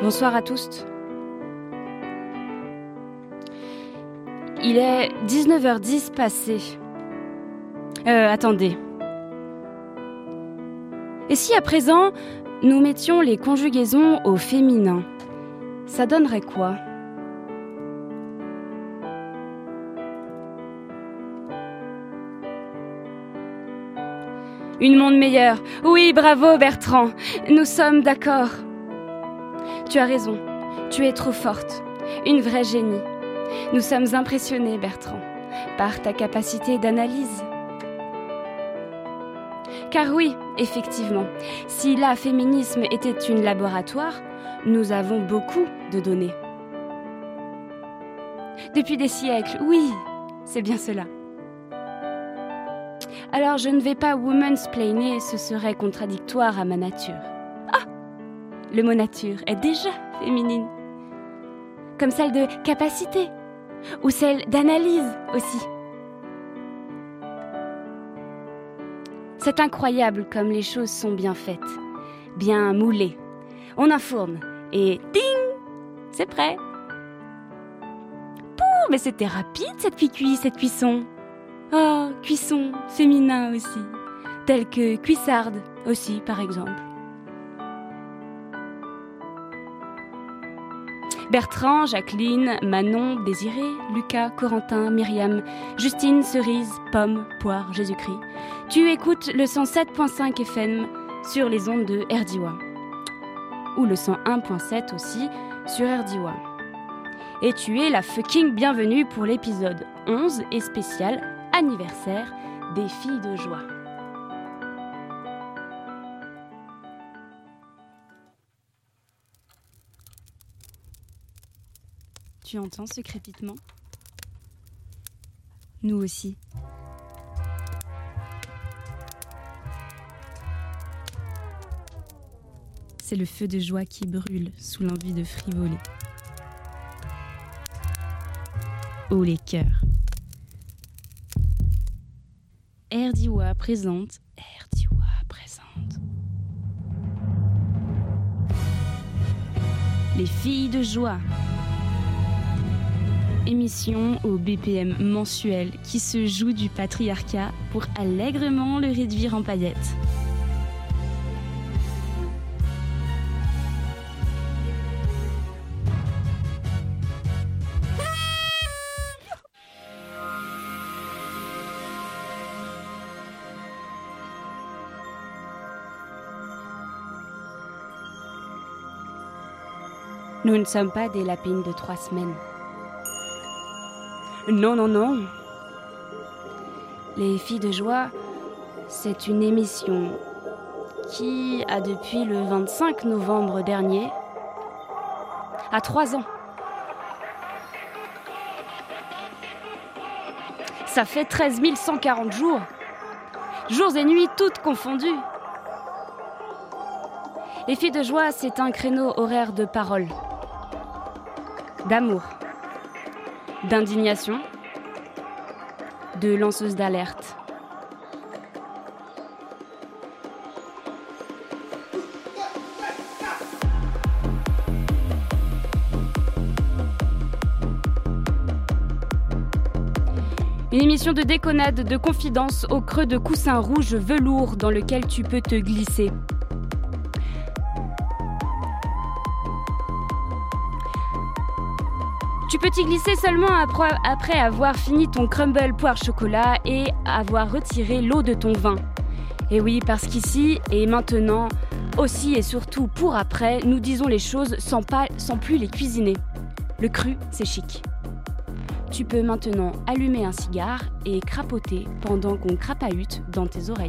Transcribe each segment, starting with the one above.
Bonsoir à tous. Il est 19h10 passé. Attendez. Et si à présent, nous mettions les conjugaisons au féminin, ça donnerait quoi ? Une monde meilleure. Oui, bravo Bertrand. Nous sommes d'accord. Tu as raison. Tu es trop forte. Une vraie génie. Nous sommes impressionnés, Bertrand, par ta capacité d'analyse. Car oui, effectivement, si la féminisme était une laboratoire, nous avons beaucoup de données. Depuis des siècles, oui, c'est bien cela. Alors je ne vais pas womansplainer, ce serait contradictoire à ma nature. Ah, le mot nature est déjà féminine. Comme celle de capacité, ou celle d'analyse aussi. C'est incroyable comme les choses sont bien faites, bien moulées. On enfourne et ding, c'est prêt. Pouh, mais c'était rapide cette cuisson. Oh, cuisson féminin aussi, tel que cuissarde aussi par exemple. Bertrand, Jacqueline, Manon, Désiré, Lucas, Corentin, Myriam, Justine, Cerise, Pomme, Poire, Jésus-Christ. Tu écoutes le 107.5 FM sur les ondes de RDIWA. Ou le 101.7 aussi sur RDIWA. Et tu es la fucking bienvenue pour l'épisode 11 et spécial anniversaire des filles de joie. Tu entends ce crépitement ? Nous aussi. C'est le feu de joie qui brûle sous l'envie de frivoler. Oh les cœurs. RDIWA présente. Les filles de joie. Émission au BPM mensuel qui se joue du patriarcat pour allègrement le réduire en paillettes. Nous ne sommes pas des lapines de 3 semaines. Non. Les filles de joie, c'est une émission qui a depuis le 25 novembre dernier, à 3 ans. Ça fait 13 140 jours. Jours et nuits toutes confondues. Les filles de joie, c'est un créneau horaire de parole, d'amour, d'indignation, de lanceuse d'alerte. Une émission de déconnade, de confidence au creux de coussin rouge velours dans lequel tu peux te glisser. Tu peux t'y glisser seulement après avoir fini ton crumble poire chocolat et avoir retiré l'eau de ton vin. Et oui, parce qu'ici et maintenant, aussi et surtout pour après, nous disons les choses sans plus les cuisiner. Le cru, c'est chic. Tu peux maintenant allumer un cigare et crapoter pendant qu'on crapahute dans tes oreilles.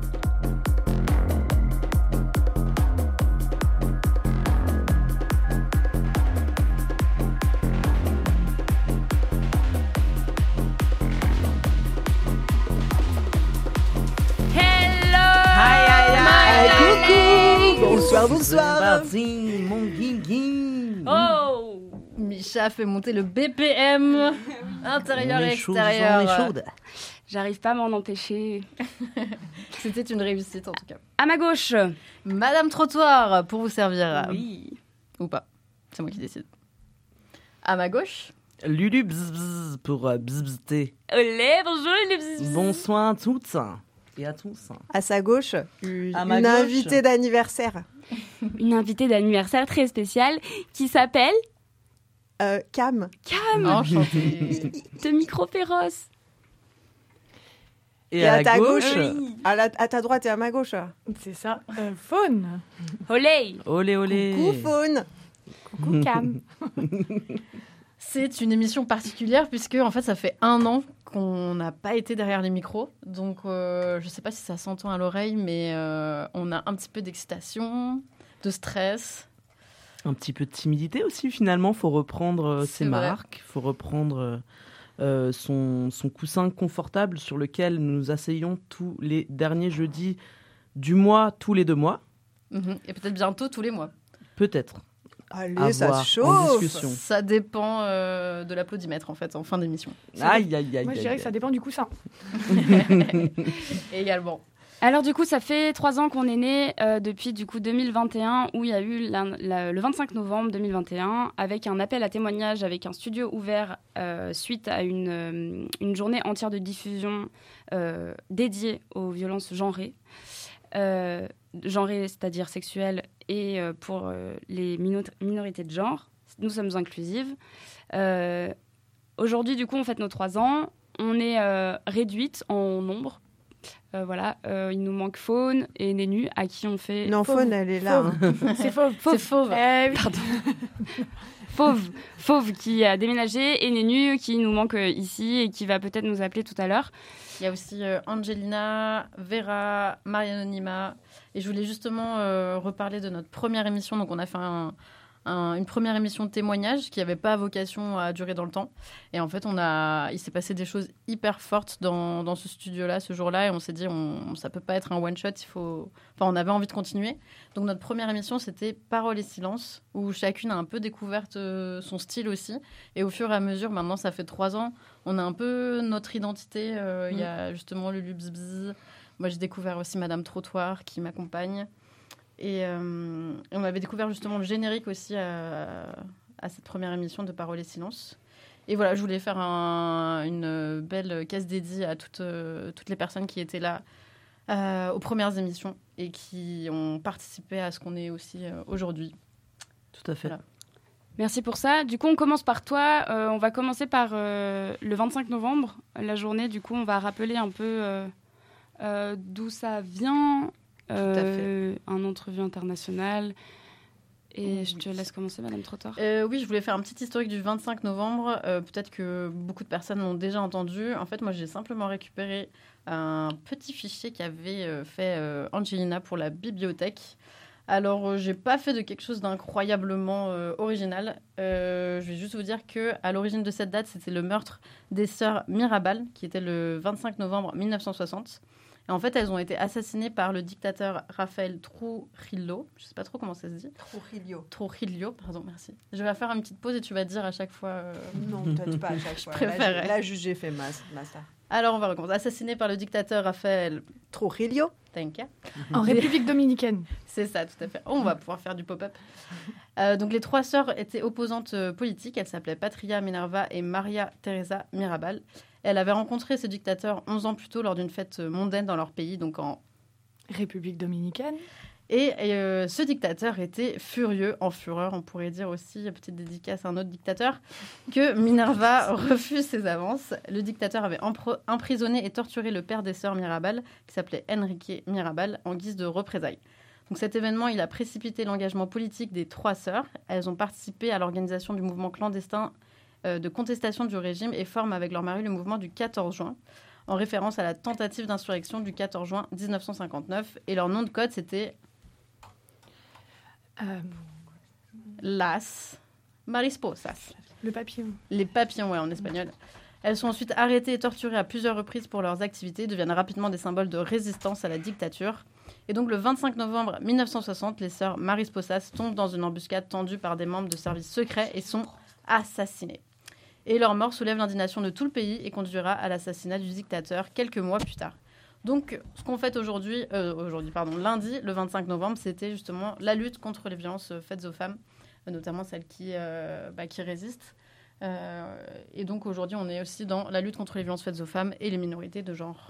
Bonsoir. C'est mon guigui. Oh, Micha fait monter le BPM intérieur et extérieur. On est chaude. J'arrive pas à m'en empêcher. C'était une réussite en tout cas. À ma gauche, Madame Trottoir pour vous servir. oui. Ou pas. C'est moi qui décide. À ma gauche, Lulu bzz bzz pour bzzter. Olé, bonjour les bzz. Bonsoir à toutes et à tous. À sa gauche, À ma une gauche. invitée d'anniversaire. Une invitée d'anniversaire très spéciale qui s'appelle Cam. Cam enchantée. de Micro Féroce. Et à la ta gauche, À ta droite et à ma gauche. C'est ça. Faune. Olé. olé olé. Coucou Faune. Coucou Cam. C'est une émission particulière puisque en fait ça fait 1 an qu'on n'a pas été derrière les micros. Donc je ne sais pas si ça s'entend à l'oreille, mais on a un petit peu d'excitation, de stress. Un petit peu de timidité aussi finalement. Faut reprendre C'est ses vrai. marques. Faut reprendre son coussin confortable sur lequel nous nous asseyons tous les derniers jeudis du mois, tous les 2 mois. Et peut-être bientôt tous les mois. Peut-être. Allez, À ça voir se en chauffe. discussion. Ça dépend de l'applaudimètre en fait en fin d'émission. Aïe aïe aïe. Moi, je aïe, dirais aïe. que ça dépend du coussin. Également. Alors du coup, ça fait 3 ans qu'on est né depuis du coup 2021 où il y a eu le 25 novembre 2021 avec un appel à témoignage avec un studio ouvert suite à une journée entière de diffusion dédiée aux violences genrées. Genrées, c'est-à-dire sexuelles et pour les minorités de genre. Nous sommes inclusives. Aujourd'hui, du coup, on fête nos 3 ans. On est réduite en nombre. Voilà, il nous manque Faune et Nénu, à qui on fait... Non, Faune, elle est là. hein. C'est fauve. C'est fauve. Oui. Fauve qui a déménagé et Nénu qui nous manque ici et qui va peut-être nous appeler tout à l'heure. Il y a aussi Angelina, Vera, Marie-Anonyma. Et je voulais justement reparler de notre première émission. Donc, on a fait une première émission de témoignage qui n'avait pas vocation à durer dans le temps. Et en fait, il s'est passé des choses hyper fortes dans ce studio-là, ce jour-là. Et on s'est dit, ça ne peut pas être un one-shot. On avait envie de continuer. Donc, notre première émission, c'était Parole et silence, où chacune a un peu découvert son style aussi. Et au fur et à mesure, maintenant, ça fait 3 ans, on a un peu notre identité. Il y a justement Lulu Bzz. Moi, j'ai découvert aussi Madame Trottoir qui m'accompagne. Et on avait découvert justement le générique aussi à cette première émission de Parole et silence. Et voilà, je voulais faire une belle case dédiée à toutes les personnes qui étaient là aux premières émissions et qui ont participé à ce qu'on est aussi aujourd'hui. Tout à fait. Voilà. Merci pour ça. Du coup, on commence par toi. On va commencer par le 25 novembre, la journée. Du coup, on va rappeler un peu d'où ça vient. à fait. Un entrevue international. Et je te laisse commencer, Madame Trottoir. Oui, je voulais faire un petit historique du 25 novembre. Peut-être que beaucoup de personnes l'ont déjà entendu. En fait, moi, j'ai simplement récupéré un petit fichier qu'avait fait Angelina pour la bibliothèque. Alors, j'ai pas fait de quelque chose d'incroyablement original. Je vais juste vous dire qu'à l'origine de cette date, c'était le meurtre des sœurs Mirabal, qui était le 25 novembre 1960. Et en fait, elles ont été assassinées par le dictateur Rafael Trujillo. Je ne sais pas trop comment ça se dit. Trujillo, pardon, merci. Je vais faire une petite pause et tu vas dire à chaque fois... Non, peut-être pas à chaque fois. préférais. Là, j'ai fait master. Alors, on va recommencer. Assassiné par le dictateur Rafael Trujillo. Tanca. En République dominicaine. C'est ça, tout à fait. On va pouvoir faire du pop-up. Donc, les 3 sœurs étaient opposantes politiques. Elles s'appelaient Patria Minerva et Maria Teresa Mirabal. Elle avait rencontré ce dictateur 11 ans plus tôt lors d'une fête mondaine dans leur pays, donc en... République dominicaine. Et ce dictateur était furieux, en fureur, on pourrait dire aussi, petite dédicace à un autre dictateur, que Minerva refuse ses avances. Le dictateur avait emprisonné et torturé le père des sœurs Mirabal, qui s'appelait Enrique Mirabal, en guise de représailles. Donc cet événement, il a précipité l'engagement politique des 3 sœurs. Elles ont participé à l'organisation du mouvement clandestin de contestation du régime et forment avec leur mari le mouvement du 14 juin, en référence à la tentative d'insurrection du 14 juin 1959. Et leur nom de code, c'était Las Marisposas. Le papillon. Les papillons, ouais, en espagnol. Elles sont ensuite arrêtées et torturées à plusieurs reprises pour leurs activités, deviennent rapidement des symboles de résistance à la dictature. Et donc, le 25 novembre 1960, les sœurs Marisposas tombent dans une embuscade tendue par des membres de services secrets et sont assassinées. Et leur mort soulève l'indignation de tout le pays et conduira à l'assassinat du dictateur quelques mois plus tard. Donc, ce qu'on fête lundi, le 25 novembre, c'était justement la lutte contre les violences faites aux femmes notamment celles qui résistent. Et donc aujourd'hui, on est aussi dans la lutte contre les violences faites aux femmes et les minorités de genre.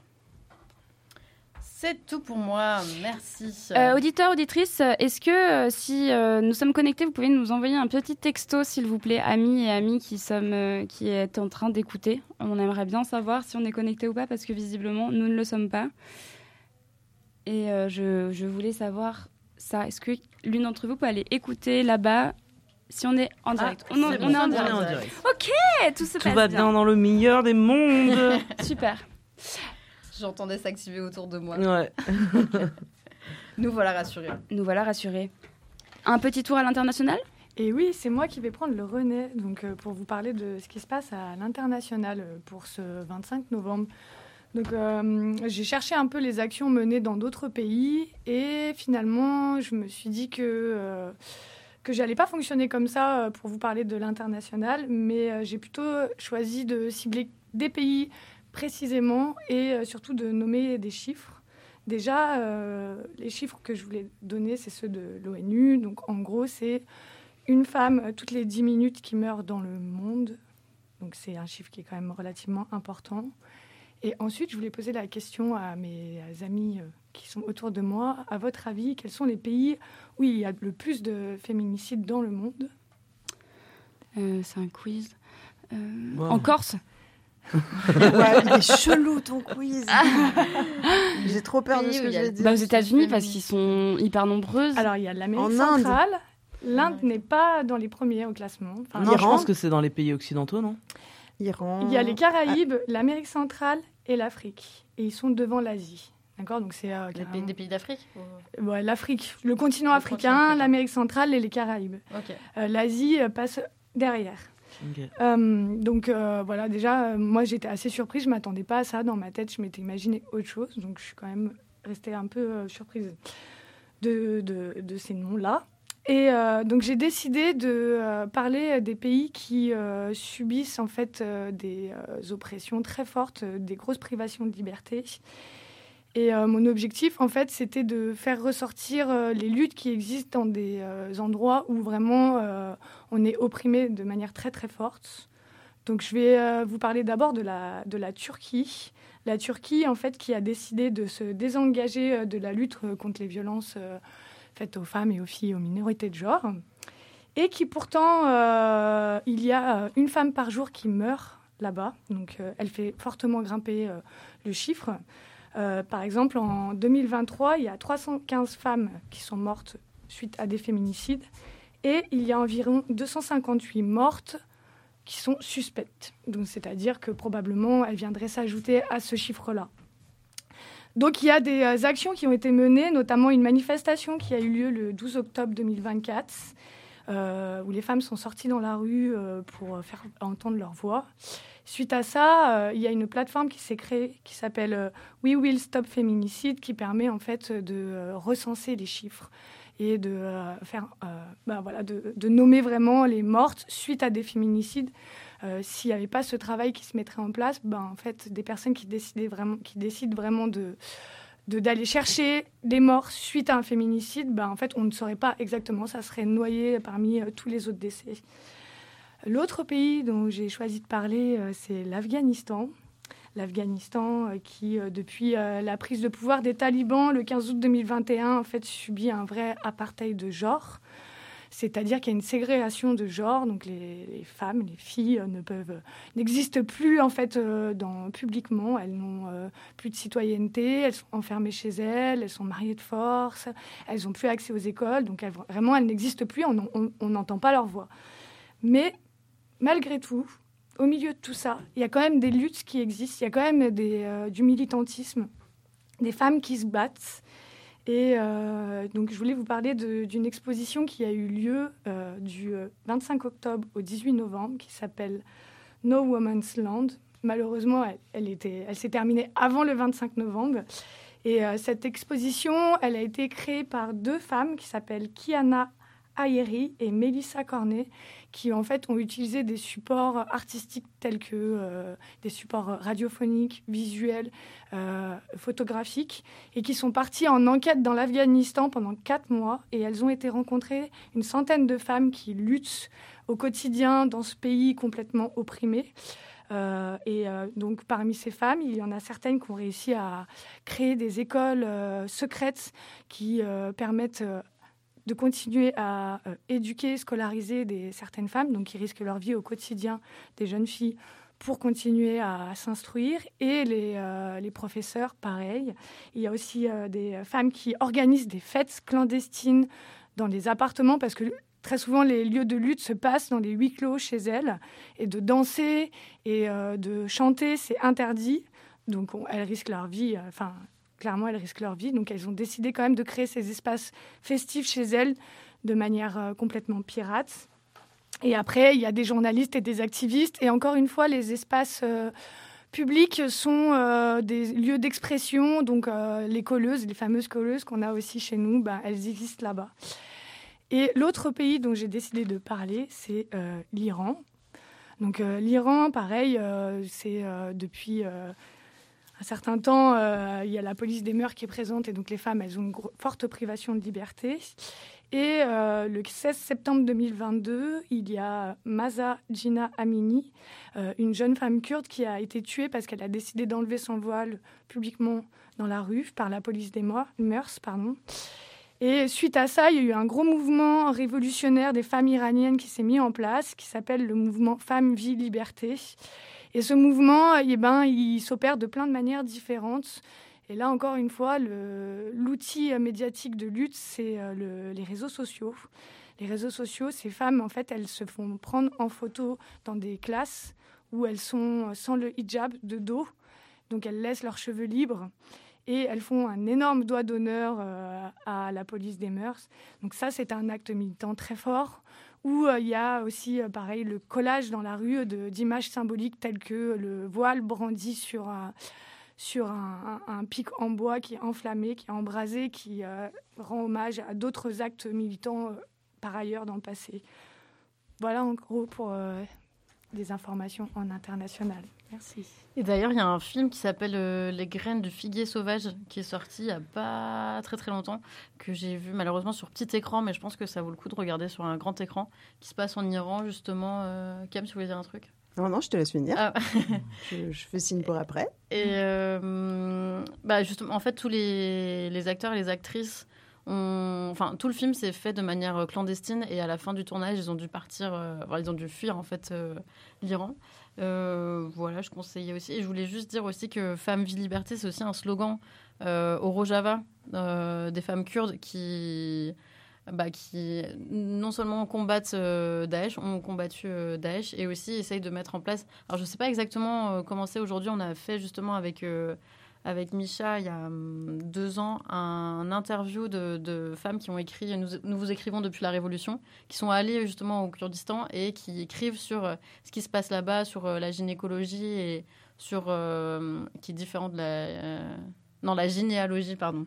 C'est tout pour moi, merci. Auditeurs, auditrices, est-ce que si nous sommes connectés, vous pouvez nous envoyer un petit texto, s'il vous plaît, amis et amis qui est en train d'écouter. On aimerait bien savoir si on est connecté ou pas, parce que visiblement, nous ne le sommes pas. Et je voulais savoir ça. Est-ce que l'une d'entre vous peut aller écouter là-bas si on est en direct? On est en direct. Ok, tout se passe bien. Tout va bien dans le meilleur des mondes. Super. J'entendais s'activer autour de moi. Ouais. Nous voilà rassurés. Un petit tour à l'international? Et oui, c'est moi qui vais prendre le relais donc, pour vous parler de ce qui se passe à l'international pour ce 25 novembre. Donc, j'ai cherché un peu les actions menées dans d'autres pays et finalement, je me suis dit que j'allais pas fonctionner comme ça pour vous parler de l'international, mais j'ai plutôt choisi de cibler des pays précisément et surtout de nommer des chiffres. Déjà, les chiffres que je voulais donner, c'est ceux de l'ONU. Donc, en gros, c'est une femme toutes les 10 minutes qui meurt dans le monde. Donc, c'est un chiffre qui est quand même relativement important. Et ensuite, je voulais poser la question à mes amis qui sont autour de moi. À votre avis, quels sont les pays où il y a le plus de féminicides dans le monde ? C'est un quiz. Wow. En Corse? Ouais, il est chelou ton quiz. J'ai trop peur de ce que je vais dire. Aux États-Unis, parce qu'ils sont hyper nombreuses. Alors, il y a l'Amérique En centrale. L'Inde n'est pas dans les premiers au classement. Enfin, Non, je pense que c'est dans les pays occidentaux, non? Iran. il y a les Caraïbes, l'Amérique centrale et l'Afrique. Et ils sont devant l'Asie. D'accord, donc c'est Des pays d'Afrique ouais, l'Afrique, le continent Le africain, continent africain. l'Amérique centrale et les Caraïbes. Ok. L'Asie passe derrière. Ok. Donc voilà, déjà, moi j'étais assez surprise, je ne m'attendais pas à ça. Dans ma tête, je m'étais imaginé autre chose. Donc je suis quand même restée un peu surprise de ces noms-là. Et donc j'ai décidé de parler des pays qui subissent en fait des oppressions très fortes, des grosses privations de liberté. Et mon objectif, en fait, c'était de faire ressortir les luttes qui existent dans des endroits où vraiment on est opprimé de manière très, très forte. Donc, je vais vous parler d'abord de la Turquie. La Turquie, en fait, qui a décidé de se désengager de la lutte contre les violences faites aux femmes et aux filles, aux minorités de genre. Et qui, pourtant, il y a une femme par jour qui meurt là-bas. Donc, elle fait fortement grimper le chiffre. Par exemple, en 2023, il y a 315 femmes qui sont mortes suite à des féminicides et il y a environ 258 mortes qui sont suspectes. Donc, c'est-à-dire que probablement, elles viendraient s'ajouter à ce chiffre-là. Donc, il y a des actions qui ont été menées, notamment une manifestation qui a eu lieu le 12 octobre 2024, où les femmes sont sorties dans la rue pour faire entendre leur voix. Suite à ça, il y a une plateforme qui s'est créée qui s'appelle We Will Stop Feminicide, qui permet en fait de recenser les chiffres et de de nommer vraiment les mortes suite à des féminicides. S'il n'y avait pas ce travail qui se mettrait en place, en fait, des personnes qui décident vraiment d'aller chercher des morts suite à un féminicide, en fait, on ne saurait pas exactement, ça serait noyé parmi tous les autres décès. L'autre pays dont j'ai choisi de parler, c'est l'Afghanistan. L'Afghanistan qui, depuis la prise de pouvoir des talibans le 15 août 2021, en fait, subit un vrai apartheid de genre. C'est-à-dire qu'il y a une ségrégation de genre, donc les femmes, les filles n'existent plus en fait publiquement, elles n'ont plus de citoyenneté, elles sont enfermées chez elles, elles sont mariées de force, elles n'ont plus accès aux écoles, donc elles n'existent plus, on n'entend pas leur voix. Mais malgré tout, au milieu de tout ça, il y a quand même des luttes qui existent, il y a quand même du militantisme, des femmes qui se battent. Et donc, je voulais vous parler d'une exposition qui a eu lieu du 25 octobre au 18 novembre, qui s'appelle No Woman's Land. Malheureusement, elle s'est terminée avant le 25 novembre. Et cette exposition, elle a été créée par deux femmes qui s'appellent Kiana Ayeri et Mélissa Cornet, qui en fait ont utilisé des supports artistiques tels que des supports radiophoniques, visuels, photographiques, et qui sont partis en enquête dans l'Afghanistan pendant 4 mois. Et elles ont été rencontrées une centaine de femmes qui luttent au quotidien dans ce pays complètement opprimé. Donc parmi ces femmes, il y en a certaines qui ont réussi à créer des écoles secrètes qui permettent de continuer à éduquer, scolariser certaines femmes, donc qui risquent leur vie au quotidien, des jeunes filles, pour continuer à s'instruire. Et les professeurs, pareil. Il y a aussi des femmes qui organisent des fêtes clandestines dans les appartements, parce que très souvent, les lieux de lutte se passent dans des huis clos chez elles. Et de danser et de chanter, c'est interdit. Donc, elles risquent leur vie. Clairement, elles risquent leur vie. Donc, elles ont décidé quand même de créer ces espaces festifs chez elles de manière complètement pirate. Et après, il y a des journalistes et des activistes. Et encore une fois, les espaces publics sont des lieux d'expression. Donc, les colleuses, les fameuses colleuses qu'on a aussi chez nous, elles existent là-bas. Et l'autre pays dont j'ai décidé de parler, c'est l'Iran. Donc l'Iran, pareil, c'est depuis un certain temps, il y a la police des mœurs qui est présente et donc les femmes, elles ont une forte privation de liberté. Et le 16 septembre 2022, il y a Mahsa Jina Amini, une jeune femme kurde qui a été tuée parce qu'elle a décidé d'enlever son voile publiquement dans la rue par la police des mœurs. Et suite à ça, il y a eu un gros mouvement révolutionnaire des femmes iraniennes qui s'est mis en place, qui s'appelle le mouvement Femmes, Vie, Liberté. Et ce mouvement, il s'opère de plein de manières différentes. Et là, encore une fois, l'outil médiatique de lutte, c'est les réseaux sociaux. Les réseaux sociaux, ces femmes, en fait, elles se font prendre en photo dans des classes où elles sont sans le hijab de dos. Donc, elles laissent leurs cheveux libres. Et elles font un énorme doigt d'honneur à la police des mœurs. Donc ça, c'est un acte militant très fort, où il y a aussi, pareil, le collage dans la rue d'images symboliques telles que le voile brandi sur un pic en bois qui est enflammé, qui est embrasé, qui rend hommage à d'autres actes militants par ailleurs dans le passé. Voilà en gros pour des informations en international. Merci. Et d'ailleurs, il y a un film qui s'appelle Les graines du figuier sauvage qui est sorti il n'y a pas très très longtemps, que j'ai vu malheureusement sur petit écran, mais je pense que ça vaut le coup de regarder sur un grand écran, qui se passe en Iran justement. Cam, tu voulais dire un truc ? Non, je te laisse finir. Ah. je fais signe pour après. Et justement, en fait, tous les acteurs et les actrices tout le film s'est fait de manière clandestine et à la fin du tournage, ils ont dû partir, ils ont dû fuir en fait l'Iran. Voilà, je conseillais aussi. Et je voulais juste dire aussi que Femmes, Vie, Liberté, c'est aussi un slogan au Rojava des femmes kurdes qui non seulement combattent Daesh, ont combattu Daesh et aussi essayent de mettre en place. Alors, je ne sais pas exactement comment c'est aujourd'hui. On a fait justement avec Misha, il y a 2 ans, un interview de femmes qui ont écrit « Nous vous écrivons depuis la Révolution », qui sont allées justement au Kurdistan et qui écrivent sur ce qui se passe là-bas, sur la gynécologie et sur... qui est différent de la généalogie, pardon.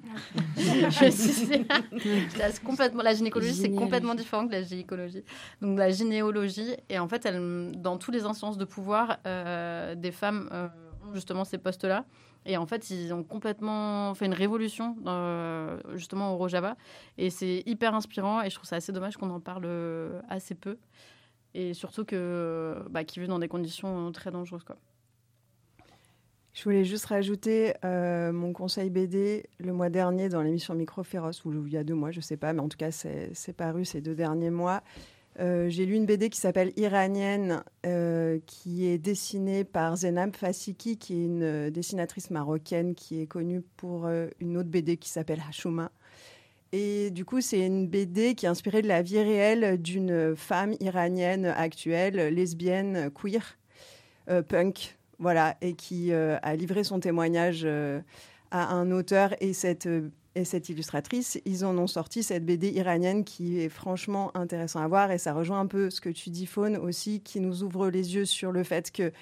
La gynécologie, c'est complètement différent que la gynécologie. Donc, la généalogie. Et en fait, dans toutes les instances de pouvoir, des femmes ont justement ces postes-là. Et en fait, ils ont complètement fait une révolution justement au Rojava. Et c'est hyper inspirant. Et je trouve ça assez dommage qu'on en parle assez peu. Et surtout qu'ils vivent dans des conditions très dangereuses, quoi. Je voulais juste rajouter mon conseil BD le mois dernier dans l'émission Micro Féroce, ou il y a 2 mois, je ne sais pas, mais en tout cas, c'est paru ces 2 derniers mois. J'ai lu une BD qui s'appelle Iranienne, qui est dessinée par Zenab Fasiki, qui est une dessinatrice marocaine qui est connue pour une autre BD qui s'appelle Hashouma. Et du coup, c'est une BD qui est inspirée de la vie réelle d'une femme iranienne actuelle, lesbienne, queer, punk. Voilà, et qui a livré son témoignage à un auteur et cette illustratrice. Ils en ont sorti cette BD iranienne qui est franchement intéressant à voir. Et ça rejoint un peu ce que tu dis, Faune, aussi, qui nous ouvre les yeux sur le fait qu'il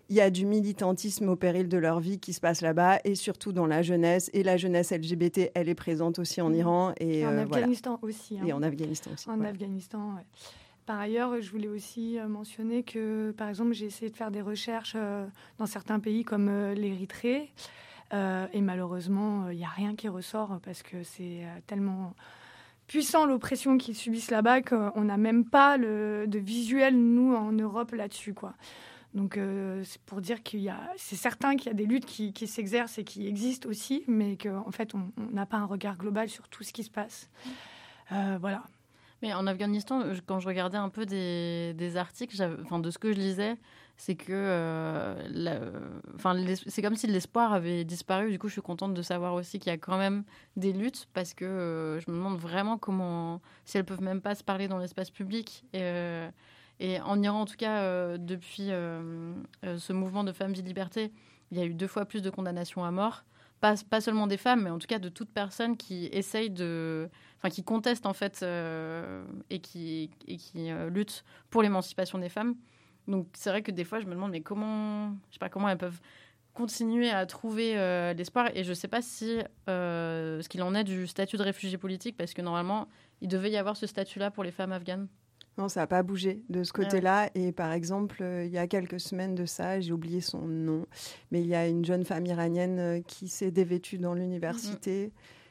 il y a du militantisme au péril de leur vie qui se passe là-bas, et surtout dans la jeunesse. Et la jeunesse LGBT, elle est présente aussi en Iran. Et en Afghanistan aussi. Et en Afghanistan aussi. Afghanistan, ouais. Par ailleurs, je voulais aussi mentionner que, par exemple, j'ai essayé de faire des recherches dans certains pays comme l'Érythrée. Et malheureusement, il n'y a rien qui ressort parce que c'est tellement puissant l'oppression qu'ils subissent là-bas qu'on n'a même pas de visuel, nous, en Europe, là-dessus, quoi. Donc, c'est pour dire c'est certain qu'il y a des luttes qui s'exercent et qui existent aussi, mais qu'en fait, on n'a pas un regard global sur tout ce qui se passe. Voilà. Mais en Afghanistan, quand je regardais un peu des articles, de ce que je lisais, c'est que c'est comme si l'espoir avait disparu. Du coup, je suis contente de savoir aussi qu'il y a quand même des luttes, parce que je me demande vraiment si elles peuvent même pas se parler dans l'espace public. Et en Iran, en tout cas, depuis ce mouvement de Femmes, Vie, Liberté, il y a eu 2 fois plus de condamnations à mort. Pas seulement des femmes, mais en tout cas de toute personne qui essaye qui conteste en fait et qui lutte pour l'émancipation des femmes. Donc c'est vrai que des fois je me demande mais comment elles peuvent continuer à trouver l'espoir, et je sais pas si ce qu'il en est du statut de réfugié politique, parce que normalement il devait y avoir ce statut-là pour les femmes afghanes. Non, ça n'a pas bougé de ce côté-là. Et par exemple, il y a quelques semaines de ça, j'ai oublié son nom, mais il y a une jeune femme iranienne qui s'est dévêtue dans l'université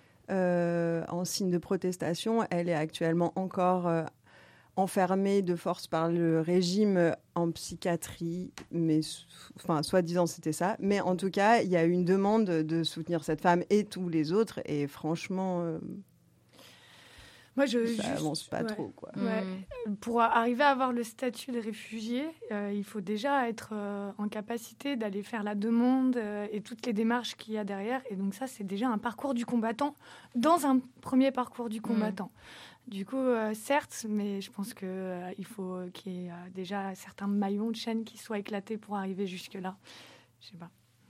en signe de protestation. Elle est actuellement encore enfermée de force par le régime en psychiatrie, mais soi-disant c'était ça. Mais en tout cas, il y a eu une demande de soutenir cette femme et tous les autres. Et franchement... Moi, ça avance pas trop, quoi. Ouais. Pour arriver à avoir le statut de réfugié, il faut déjà être en capacité d'aller faire la demande et toutes les démarches qu'il y a derrière. Et donc ça, c'est déjà un parcours du combattant dans un premier parcours du combattant. Du coup, certes, mais je pense qu'il faut qu'il y ait déjà certains maillons de chaîne qui soient éclatés pour arriver jusque-là. Je sais pas.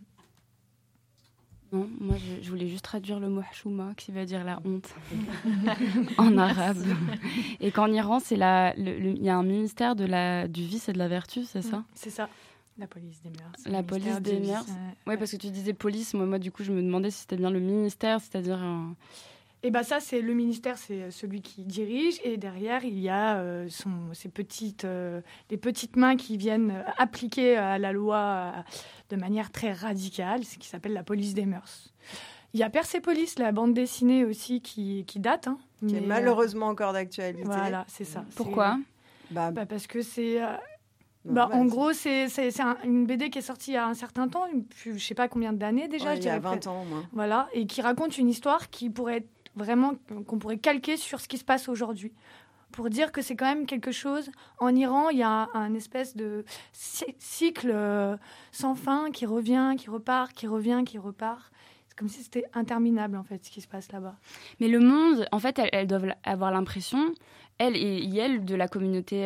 Non, moi je voulais juste traduire le mot hchouma, qui veut dire la honte en arabe. Et qu'en Iran, il y a un ministère du vice et de la vertu, c'est ça ? C'est ça, la police des mœurs. La police des mœurs. Ouais, parce que tu disais police, moi du coup je me demandais si c'était bien le ministère, c'est-à-dire... Et bah ça, c'est le ministère, c'est celui qui dirige, et derrière il y a les petites mains qui viennent appliquer la loi de manière très radicale, ce qui s'appelle la police des mœurs. Il y a Persépolis, la bande dessinée aussi qui date, qui est malheureusement encore d'actualité. Voilà, c'est ça. Pourquoi ? Parce que c'est en gros, c'est une BD qui est sortie il y a un certain temps, je ne sais pas combien d'années déjà. Il y a 20 ans, moi. Voilà, et qui raconte une histoire qui pourrait être vraiment, qu'on pourrait calquer sur ce qui se passe aujourd'hui. Pour dire que c'est quand même quelque chose. En Iran, il y a un espèce de cycle sans fin qui revient, qui repart, qui revient, qui repart. C'est comme si c'était interminable, en fait, ce qui se passe là-bas. Mais le monde, en fait, elles doivent avoir l'impression, elle de la communauté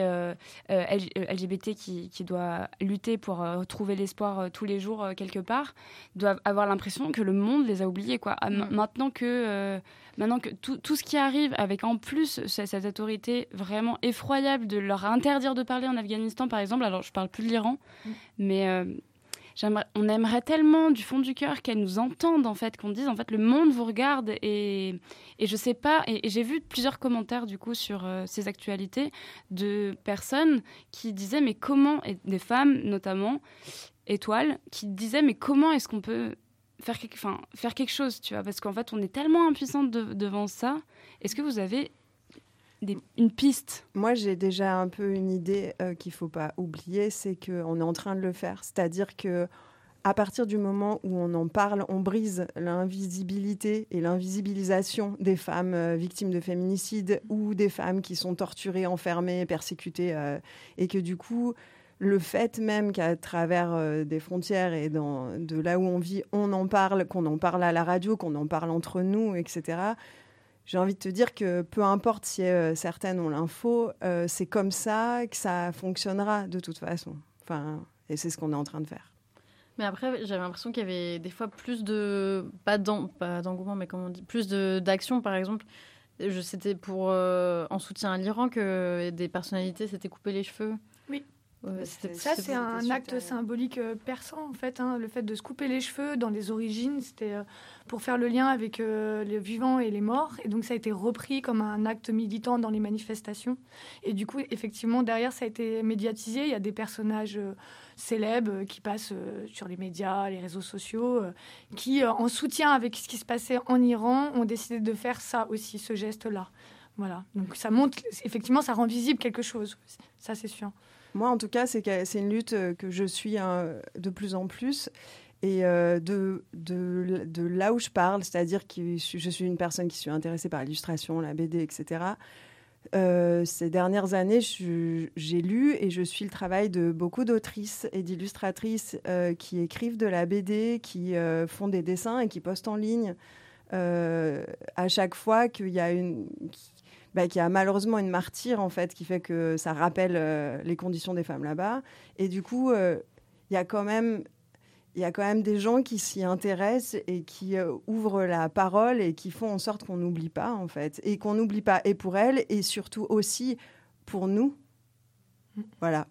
LGBT qui doit lutter pour trouver l'espoir tous les jours quelque part, doivent avoir l'impression que le monde les a oubliés, quoi. Maintenant que tout ce qui arrive, avec en plus cette autorité vraiment effroyable de leur interdire de parler en Afghanistan, par exemple, alors je parle plus de l'Iran, mais... on aimerait tellement du fond du cœur qu'elles nous entendent, en fait, qu'on dise en fait le monde vous regarde, et je sais pas, et j'ai vu plusieurs commentaires du coup sur ces actualités de personnes qui disaient mais comment, et des femmes notamment, Étoile, qui disaient mais comment est-ce qu'on peut faire quelque chose, tu vois, parce qu'en fait on est tellement impuissante devant ça. Est-ce que vous avez une piste? Moi, j'ai déjà un peu une idée qu'il ne faut pas oublier, c'est qu'on est en train de le faire. C'est-à-dire que à partir du moment où on en parle, on brise l'invisibilité et l'invisibilisation des femmes victimes de féminicide ou des femmes qui sont torturées, enfermées, persécutées. Et que du coup, le fait même qu'à travers des frontières et de là où on vit, on en parle, qu'on en parle à la radio, qu'on en parle entre nous, etc., j'ai envie de te dire que peu importe si certaines ont l'info, c'est comme ça que ça fonctionnera de toute façon. Et c'est ce qu'on est en train de faire. Mais après, j'avais l'impression qu'il y avait des fois plus de... pas d'engouement, mais comment on dit, plus d'action, par exemple. C'était en soutien à l'Iran que des personnalités s'étaient coupées les cheveux. Oui. C'est un acte symbolique persan, en fait. Le fait de se couper les cheveux dans les origines, c'était pour faire le lien avec les vivants et les morts. Et donc, ça a été repris comme un acte militant dans les manifestations. Et du coup, effectivement, derrière, ça a été médiatisé. Il y a des personnages célèbres qui passent sur les médias, les réseaux sociaux, qui, en soutien avec ce qui se passait en Iran, ont décidé de faire ça aussi, ce geste-là. Voilà. Donc, ça montre, effectivement, ça rend visible quelque chose. Ça, c'est sûr. Moi, en tout cas, c'est une lutte que je suis de plus en plus. Et de là où je parle, c'est-à-dire que je suis une personne qui suis intéressée par l'illustration, la BD, etc. Ces dernières années, j'ai lu et je suis le travail de beaucoup d'autrices et d'illustratrices qui écrivent de la BD, qui font des dessins et qui postent en ligne. À chaque fois qu'il y a qu'il y a malheureusement une martyre, en fait, qui fait que ça rappelle les conditions des femmes là-bas. Et du coup, il y a quand même des gens qui s'y intéressent et qui ouvrent la parole et qui font en sorte qu'on n'oublie pas, en fait. Et qu'on n'oublie pas, et pour elles, et surtout aussi pour nous. Voilà.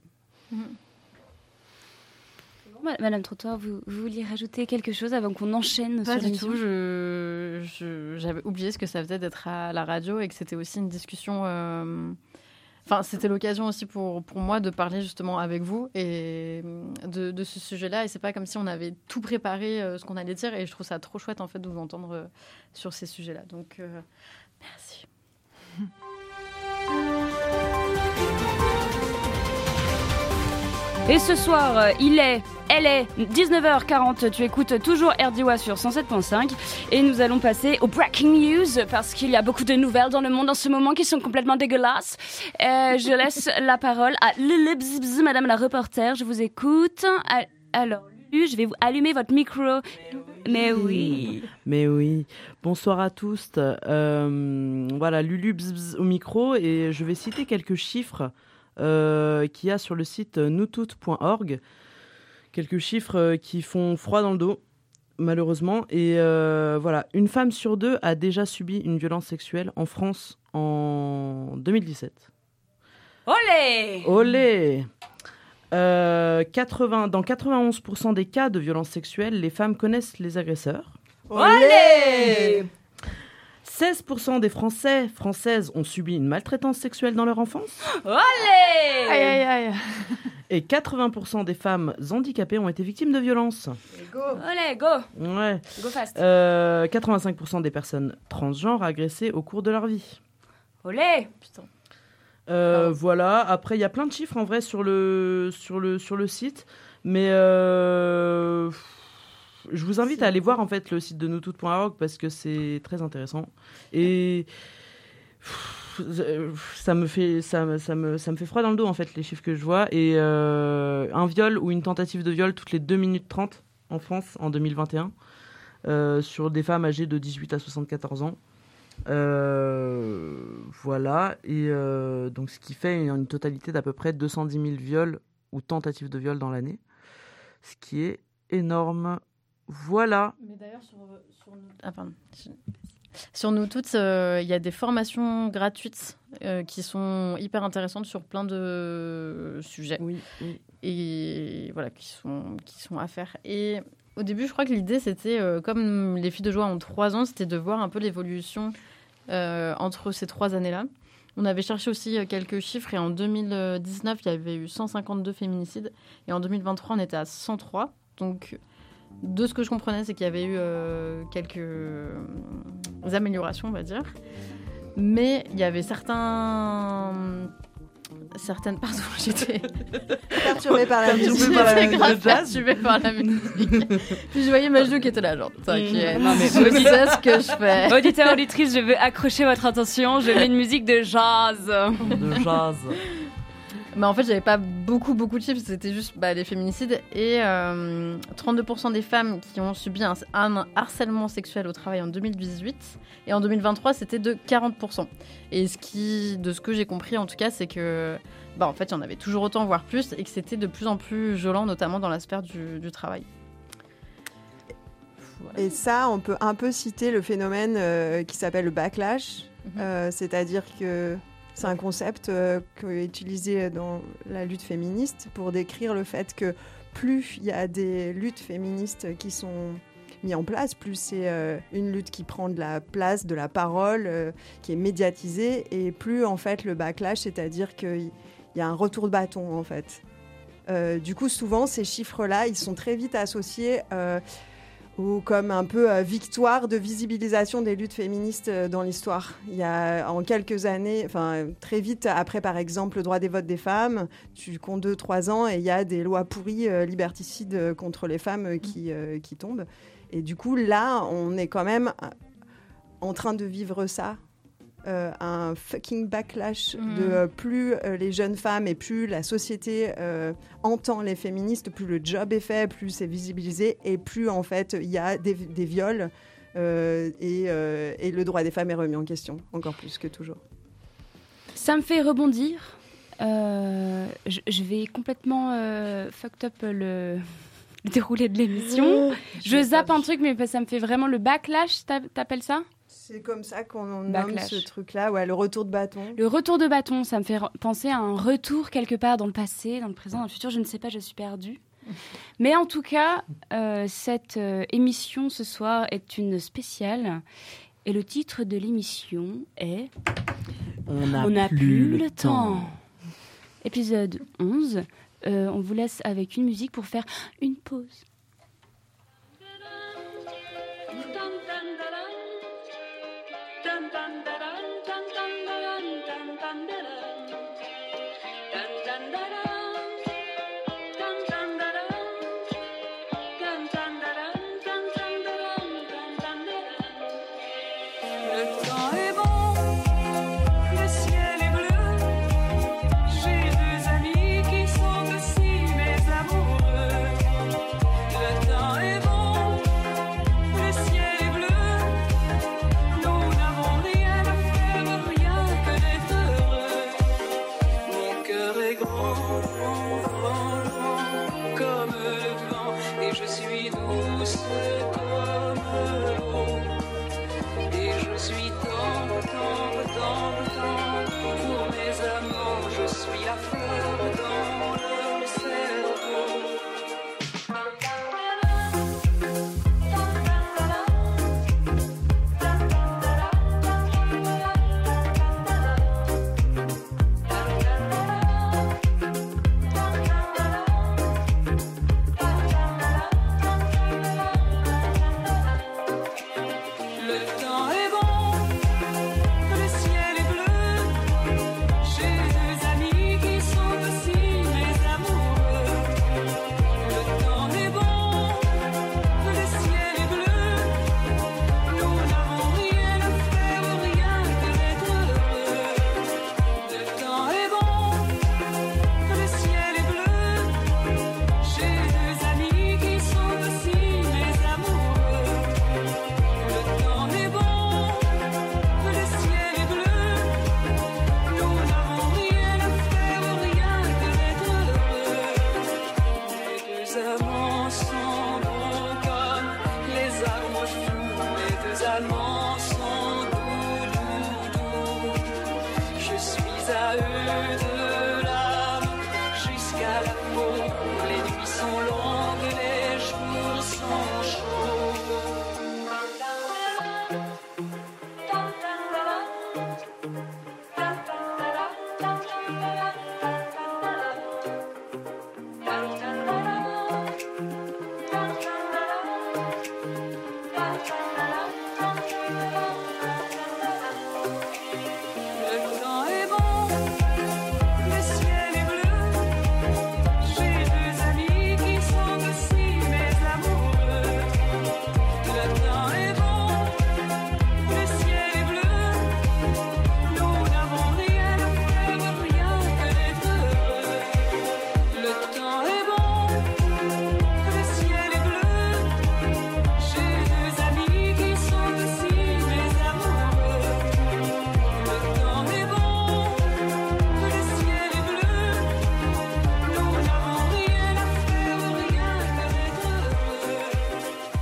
Madame Trottoir, vous vouliez rajouter quelque chose avant qu'on enchaîne Pas sur du l'émission ? tout. J'avais oublié ce que ça faisait d'être à la radio et que c'était aussi une discussion. Enfin, c'était l'occasion aussi pour moi de parler justement avec vous et de ce sujet-là. Et c'est pas comme si on avait tout préparé ce qu'on allait dire. Et je trouve ça trop chouette en fait de vous entendre sur ces sujets-là. Donc, merci. Et ce soir, elle est 19h40, tu écoutes toujours RDY sur 107.5 et nous allons passer au Breaking News parce qu'il y a beaucoup de nouvelles dans le monde en ce moment qui sont complètement dégueulasses. Je laisse la parole à Lulubzbz, madame la reporter, je vous écoute. Alors, Lulu, je vais vous allumer votre micro. Mais oui. Bonsoir à tous. Voilà, Lulubzbz au micro et je vais citer quelques chiffres qu'il y a sur le site noustoutes.org. Quelques chiffres qui font froid dans le dos, malheureusement. Et voilà, une femme sur deux a déjà subi une violence sexuelle en France en 2017. Olé Dans 91% des cas de violence sexuelle, les femmes connaissent les agresseurs. Olé 16% des Françaises ont subi une maltraitance sexuelle dans leur enfance. Olé Aïe, aïe, aïe. Et 80% des femmes handicapées ont été victimes de violences. Olé, go Ouais. Go fast 85% des personnes transgenres agressées au cours de leur vie. Olé Putain. Voilà. Après, il y a plein de chiffres en vrai sur le site, mais je vous invite à aller voir en fait le site de noustoutes.org parce que c'est très intéressant et ça me fait froid dans le dos en fait les chiffres que je vois et un viol ou une tentative de viol toutes les 2 minutes 30 en France en 2021 sur des femmes âgées de 18 à 74 ans. Voilà et donc ce qui fait une totalité d'à peu près 210 000 viols ou tentatives de viol dans l'année, ce qui est énorme. Voilà. Mais d'ailleurs, sur nous toutes, il y a des formations gratuites qui sont hyper intéressantes sur plein de sujets. Oui. Et voilà, qui sont à faire. Et au début, je crois que l'idée, c'était, comme les filles de joie ont 3 ans, c'était de voir un peu l'évolution entre ces 3 années-là. On avait cherché aussi quelques chiffres et en 2019, il y avait eu 152 féminicides. Et en 2023, on était à 103. Donc, de ce que je comprenais, c'est qu'il y avait eu quelques améliorations, on va dire. Mais il y avait certaines... Pardon, j'étais perturbée par la musique. Perturbée par la musique. Puis je voyais Majdo qui était là, genre, t'inquiète. Non, mais je sais ce que je fais. Auditeur, auditrice, je veux accrocher votre attention. Je mets une musique de jazz. Mais en fait, j'avais pas beaucoup de chiffres, c'était juste les féminicides. Et 32% des femmes qui ont subi un harcèlement sexuel au travail en 2018. Et en 2023, c'était de 40%. Et de ce que j'ai compris, en tout cas, c'est que en fait, il y en avait toujours autant, voire plus, et que c'était de plus en plus violent, notamment dans la sphère du travail. Voilà. Et ça, on peut un peu citer le phénomène qui s'appelle le backlash. C'est-à-dire que C'est un concept utilisé dans la lutte féministe pour décrire le fait que plus il y a des luttes féministes qui sont mises en place, plus c'est une lutte qui prend de la place, de la parole, qui est médiatisée, et plus en fait le backlash, c'est-à-dire qu'il y a un retour de bâton en fait. Du coup, souvent ces chiffres-là, ils sont très vite associés ou comme un peu victoire de visibilisation des luttes féministes dans l'histoire. Il y a en quelques années, très vite après par exemple le droit des votes des femmes, tu comptes 2-3 ans et il y a des lois pourries liberticides contre les femmes qui tombent. Et du coup là, on est quand même en train de vivre ça. Un fucking backlash de plus les jeunes femmes et plus la société entend les féministes, plus le job est fait, plus c'est visibilisé et plus en fait il y a des viols et le droit des femmes est remis en question, encore plus que toujours. Ça me fait rebondir. Je vais complètement fucked up le déroulé de l'émission. Je zappe un truc, mais ça me fait vraiment le backlash, t'appelles ça ? C'est comme ça qu'on nomme ce truc-là, ouais, le retour de bâton. Le retour de bâton, ça me fait penser à un retour quelque part dans le passé, dans le présent, dans le futur, je ne sais pas, je suis perdue. Mais en tout cas, cette émission ce soir est une spéciale. Et le titre de l'émission est « On n'a plus le temps ». Épisode 11, on vous laisse avec une musique pour faire une pause.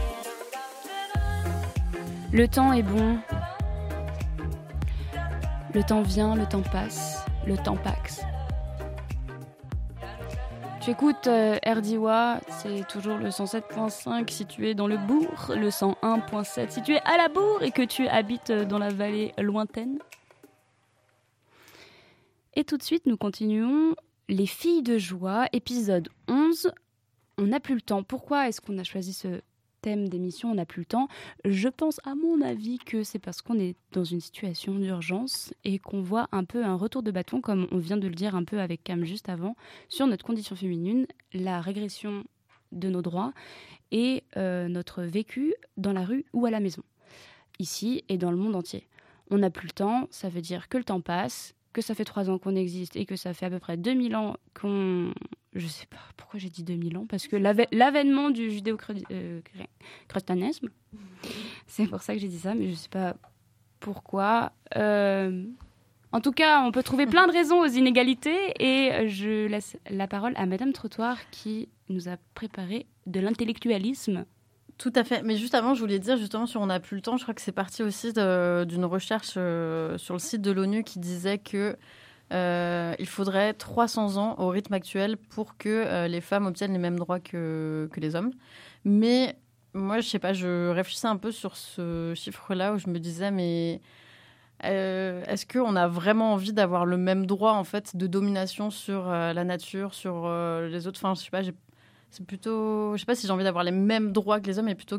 Le temps est bon. Le temps vient, le temps passe, le temps paxe. Tu écoutes RDIWA, c'est toujours le 107.5 si tu es dans le bourg, le 101.7 si tu es à la bourg et que tu habites dans la vallée lointaine. Et tout de suite, nous continuons Les filles de joie, épisode 11. On n'a plus le temps. Pourquoi est-ce qu'on a choisi ce thème d'émission, on n'a plus le temps? Je pense, à mon avis, que c'est parce qu'on est dans une situation d'urgence et qu'on voit un peu un retour de bâton, comme on vient de le dire un peu avec Cam juste avant, sur notre condition féminine, la régression de nos droits et notre vécu dans la rue ou à la maison, ici et dans le monde entier. On n'a plus le temps, ça veut dire que le temps passe, que ça fait 3 ans qu'on existe et que ça fait à peu près 2000 ans qu'on... Je sais pas pourquoi j'ai dit 2000 ans, parce que l'avènement du judéo-christianisme, c'est pour ça que j'ai dit ça, mais je sais pas pourquoi. En tout cas, on peut trouver plein de raisons aux inégalités et je laisse la parole à Madame Trottoir qui nous a préparé de l'intellectualisme. Tout à fait. Mais juste avant, je voulais dire justement sur On n'a plus le temps, je crois que c'est parti aussi d'une recherche sur le site de l'ONU qui disait que il faudrait 300 ans au rythme actuel pour que les femmes obtiennent les mêmes droits que les hommes. Mais moi, je sais pas, je réfléchissais un peu sur ce chiffre-là où je me disais, mais est-ce qu'on a vraiment envie d'avoir le même droit en fait de domination sur la nature, sur les autres? Enfin, je sais pas, c'est plutôt, je sais pas si j'ai envie d'avoir les mêmes droits que les hommes, mais plutôt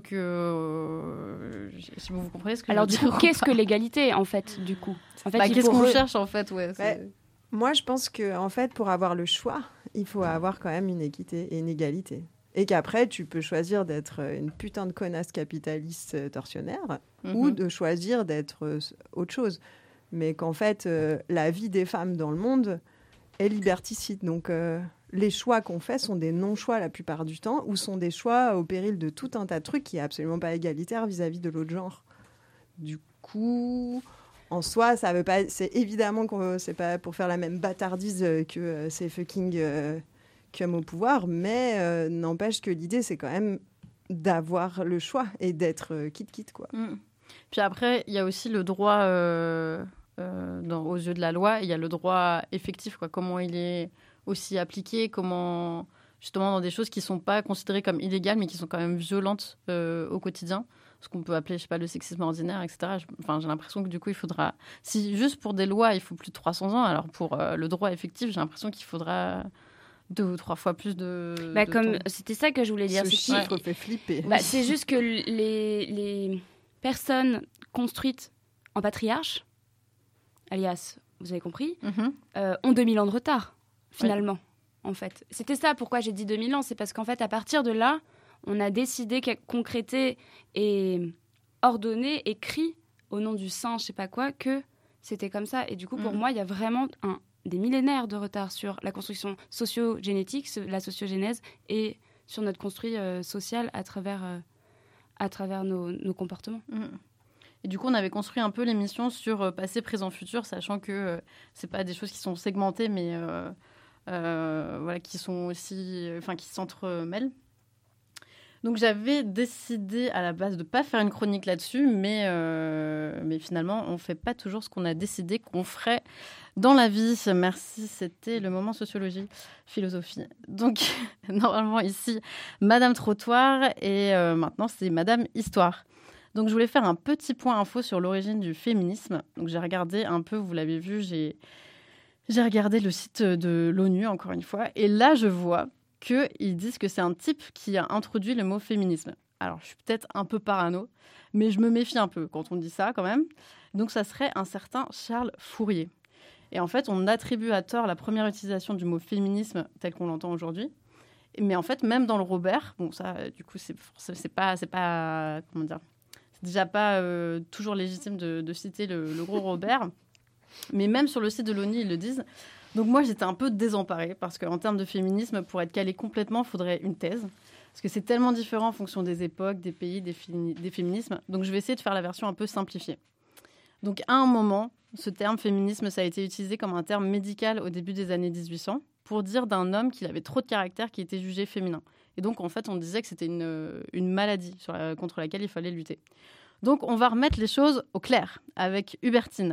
que si vous comprenez ce que Alors je veux du dire. coup, qu'est-ce que l'égalité en fait du coup? En fait, Qu'est-ce qu'on cherche en fait, ouais. Moi, je pense que en fait, pour avoir le choix, il faut avoir quand même une équité et une égalité. Et qu'après, tu peux choisir d'être une putain de connasse capitaliste tortionnaire ou de choisir d'être autre chose. Mais qu'en fait, la vie des femmes dans le monde est liberticide. Donc, les choix qu'on fait sont des non-choix la plupart du temps ou sont des choix au péril de tout un tas de trucs qui n'est absolument pas égalitaire vis-à-vis de l'autre genre. Du coup... En soi, ça veut pas. C'est évidemment que c'est pas pour faire la même bâtardise que ces fucking cum au pouvoir, mais n'empêche que l'idée, c'est quand même d'avoir le choix et d'être quitte quoi. Puis après, il y a aussi le droit aux yeux de la loi. Il y a le droit effectif, quoi. Comment il est aussi appliqué, comment justement dans des choses qui sont pas considérées comme illégales, mais qui sont quand même violentes au quotidien. Ce qu'on peut appeler, je sais pas, le sexisme ordinaire, etc. J'ai l'impression que du coup, il faudra... Si juste pour des lois, il faut plus de 300 ans, alors pour le droit effectif, j'ai l'impression qu'il faudra 2 ou 3 fois plus de comme temps. C'était ça que je voulais dire. Ce chiffre fait flipper. C'est juste que les personnes construites en patriarche, alias, vous avez compris, ont 2000 ans de retard, finalement, en fait. C'était ça, pourquoi j'ai dit 2000 ans, c'est parce qu'en fait, à partir de là, on a décidé, concrété et ordonné, écrit au nom du saint, je sais pas quoi, que c'était comme ça. Et du coup, pour moi, il y a vraiment des millénaires de retard sur la construction socio-génétique, la sociogénèse, et sur notre construit social à travers nos comportements. Et du coup, on avait construit un peu l'émission sur passé, présent, futur, sachant que c'est pas des choses qui sont segmentées, mais voilà, qui sont aussi, qui s'entremêlent. Donc j'avais décidé à la base de ne pas faire une chronique là-dessus, mais finalement, on ne fait pas toujours ce qu'on a décidé qu'on ferait dans la vie. Merci, c'était le moment sociologie, philosophie. Donc normalement ici, Madame Trottoir et maintenant c'est Madame Histoire. Donc je voulais faire un petit point info sur l'origine du féminisme. Donc j'ai regardé un peu, vous l'avez vu, j'ai regardé le site de l'ONU encore une fois, et là je vois qu'ils disent que c'est un type qui a introduit le mot féminisme. Alors, je suis peut-être un peu parano, mais je me méfie un peu quand on dit ça, quand même. Donc, ça serait un certain Charles Fourier. Et en fait, on attribue à tort la première utilisation du mot féminisme tel qu'on l'entend aujourd'hui. Mais en fait, même dans le Robert, bon, ça, du coup, c'est pas, comment dire, c'est déjà pas toujours légitime de citer le gros Robert. Mais même sur le site de l'ONU, ils le disent. Donc moi, j'étais un peu désemparée parce qu'en termes de féminisme, pour être calé complètement, il faudrait une thèse. Parce que c'est tellement différent en fonction des époques, des pays, des féminismes. Donc je vais essayer de faire la version un peu simplifiée. Donc à un moment, ce terme féminisme, ça a été utilisé comme un terme médical au début des années 1800 pour dire d'un homme qu'il avait trop de caractère qui était jugé féminin. Et donc en fait, on disait que c'était une maladie contre laquelle il fallait lutter. Donc on va remettre les choses au clair avec Hubertine.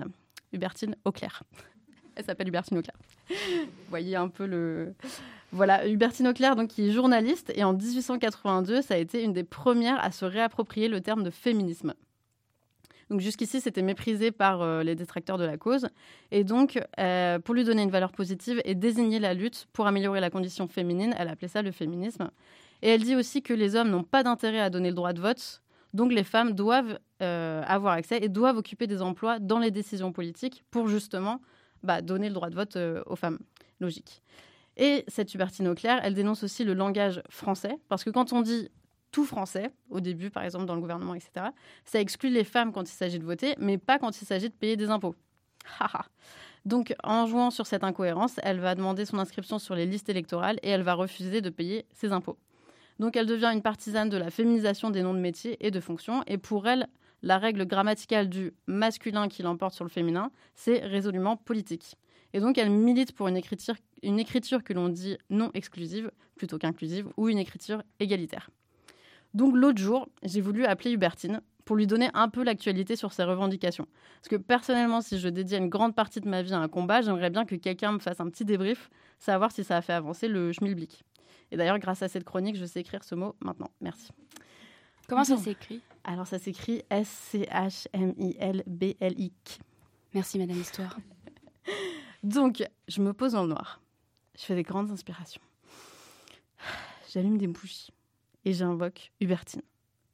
Hubertine Auclair. Elle s'appelle Hubertine Auclair. Vous voyez un peu le... Voilà, Hubertine Auclair, donc, qui est journaliste, et en 1882, ça a été une des premières à se réapproprier le terme de féminisme. Donc jusqu'ici, c'était méprisé par les détracteurs de la cause. Et donc, pour lui donner une valeur positive et désigner la lutte pour améliorer la condition féminine, elle appelait ça le féminisme. Et elle dit aussi que les hommes n'ont pas d'intérêt à donner le droit de vote, donc les femmes doivent avoir accès et doivent occuper des emplois dans les décisions politiques pour justement donner le droit de vote aux femmes. Logique. Et cette Hubertine Auclair, elle dénonce aussi le langage français, parce que quand on dit tout français, au début, par exemple, dans le gouvernement, etc., ça exclut les femmes quand il s'agit de voter, mais pas quand il s'agit de payer des impôts. Donc, en jouant sur cette incohérence, elle va demander son inscription sur les listes électorales et elle va refuser de payer ses impôts. Donc, elle devient une partisane de la féminisation des noms de métiers et de fonctions. Et pour elle, la règle grammaticale du masculin qui l'emporte sur le féminin, c'est résolument politique. Et donc, elle milite pour une écriture que l'on dit non exclusive plutôt qu'inclusive ou une écriture égalitaire. Donc l'autre jour, j'ai voulu appeler Hubertine pour lui donner un peu l'actualité sur ses revendications. Parce que personnellement, si je dédiais une grande partie de ma vie à un combat, j'aimerais bien que quelqu'un me fasse un petit débrief, savoir si ça a fait avancer le schmilblick. Et d'ailleurs, grâce à cette chronique, je sais écrire ce mot maintenant. Merci. Comment ça s'écrit ? Alors ça s'écrit S-C-H-M-I-L-B-L-I-K. Merci Madame Histoire. Donc, je me pose dans le noir. Je fais des grandes inspirations. J'allume des bougies. Et j'invoque Hubertine.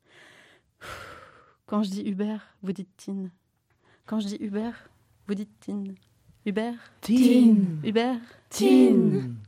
Quand je dis Hubert, vous dites Tine. Quand je dis Hubert, vous dites Tine. Hubert, Tine. Hubert, Tine.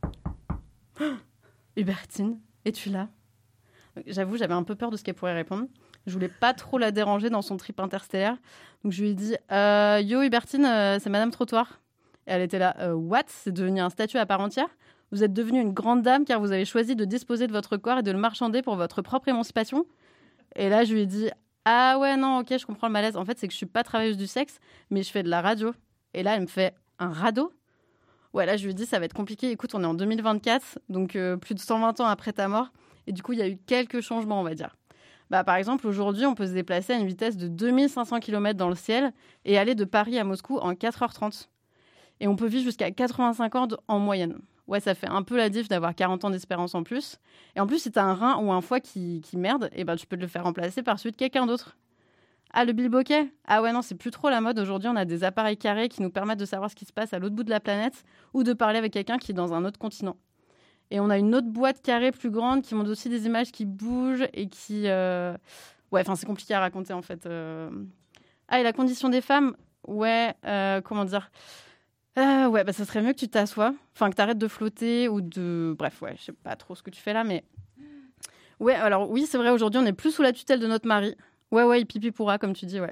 Hubertine, es-tu là ? J'avoue, j'avais un peu peur de ce qu'elle pourrait répondre. Je voulais pas trop la déranger dans son trip interstellaire. Donc je lui ai dit Yo Hubertine, c'est Madame Trottoir. Et elle était là What ? C'est devenu un statut à part entière ? Vous êtes devenue une grande dame car vous avez choisi de disposer de votre corps et de le marchander pour votre propre émancipation. Et là, je lui ai dit ah ouais, non, ok, je comprends le malaise. En fait, c'est que je suis pas travailleuse du sexe, mais je fais de la radio. Et là, elle me fait un radeau. Ouais, là, je lui ai dit ça va être compliqué. Écoute, on est en 2024, donc plus de 120 ans après ta mort. Et du coup, il y a eu quelques changements, on va dire. Par exemple, aujourd'hui, on peut se déplacer à une vitesse de 2500 km dans le ciel et aller de Paris à Moscou en 4h30. Et on peut vivre jusqu'à 85 ans en moyenne. Ouais, ça fait un peu la diff d'avoir 40 ans d'espérance en plus. Et en plus, si t'as un rein ou un foie qui merde, tu peux te le faire remplacer par celui de quelqu'un d'autre. Ah, le bilboquet ? Ah ouais, non, c'est plus trop la mode. Aujourd'hui, on a des appareils carrés qui nous permettent de savoir ce qui se passe à l'autre bout de la planète ou de parler avec quelqu'un qui est dans un autre continent. Et on a une autre boîte carrée plus grande qui montre aussi des images qui bougent et qui... Ouais, enfin, c'est compliqué à raconter, en fait. Ah, et la condition des femmes ? Ouais, comment dire ? Ouais, ça serait mieux que tu t'assoies, enfin que tu arrêtes de flotter ou de... Bref, ouais, je sais pas trop ce que tu fais là, mais... Ouais, alors oui, c'est vrai, aujourd'hui, on n'est plus sous la tutelle de notre mari. Ouais, il pipi pourra, comme tu dis, ouais.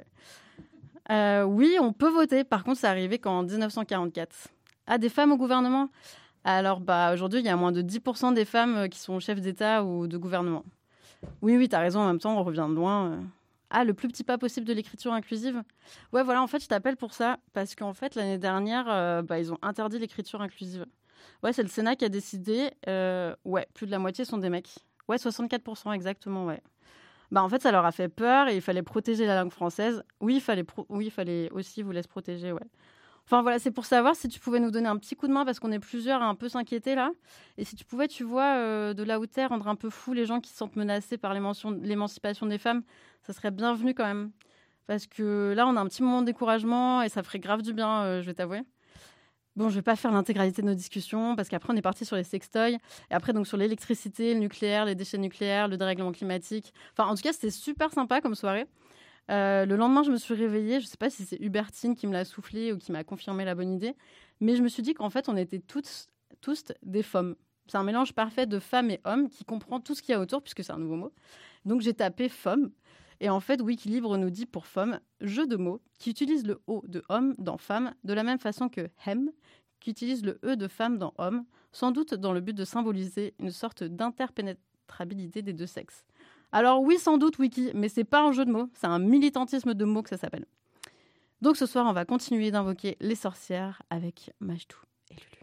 Oui, on peut voter, par contre, c'est arrivé qu'en 1944. Ah, des femmes au gouvernement ? Alors, aujourd'hui, il y a moins de 10% des femmes qui sont chefs d'État ou de gouvernement. Oui, t'as raison, en même temps, on revient de loin... Ah, le plus petit pas possible de l'écriture inclusive. Ouais, voilà, en fait, je t'appelle pour ça, parce qu'en fait, l'année dernière, ils ont interdit l'écriture inclusive. Ouais, c'est le Sénat qui a décidé. Ouais, plus de la moitié sont des mecs. Ouais, 64%, exactement, ouais. En fait, ça leur a fait peur et il fallait protéger la langue française. Oui, il fallait aussi vous laisser protéger, ouais. Enfin, voilà, c'est pour savoir si tu pouvais nous donner un petit coup de main, parce qu'on est plusieurs à un peu s'inquiéter, là. Et si tu pouvais, tu vois, de là où t'es, rendre un peu fou les gens qui se sentent menacés par l'émancipation des femmes, ça serait bienvenu quand même. Parce que là, on a un petit moment de découragement et ça ferait grave du bien, je vais t'avouer. Bon, je vais pas faire l'intégralité de nos discussions, parce qu'après, on est parti sur les sextoys. Et après, donc, sur l'électricité, le nucléaire, les déchets nucléaires, le dérèglement climatique. Enfin, en tout cas, c'était super sympa comme soirée. Le lendemain, je me suis réveillée. Je ne sais pas si c'est Hubertine qui me l'a soufflé ou qui m'a confirmé la bonne idée. Mais je me suis dit qu'en fait, on était tous des femmes. C'est un mélange parfait de femmes et hommes qui comprend tout ce qu'il y a autour, puisque c'est un nouveau mot. Donc, j'ai tapé « femme ». Et en fait, Wikilibre nous dit pour « femme », jeu de mots qui utilise le « o » de « homme » dans « femme », de la même façon que « hem » qui utilise le « e » de « femme » dans « homme », sans doute dans le but de symboliser une sorte d'interpénétrabilité des deux sexes. Alors oui, sans doute, Wiki, mais c'est pas un jeu de mots, c'est un militantisme de mots que ça s'appelle. Donc ce soir, on va continuer d'invoquer les sorcières avec Majdou et Lulu.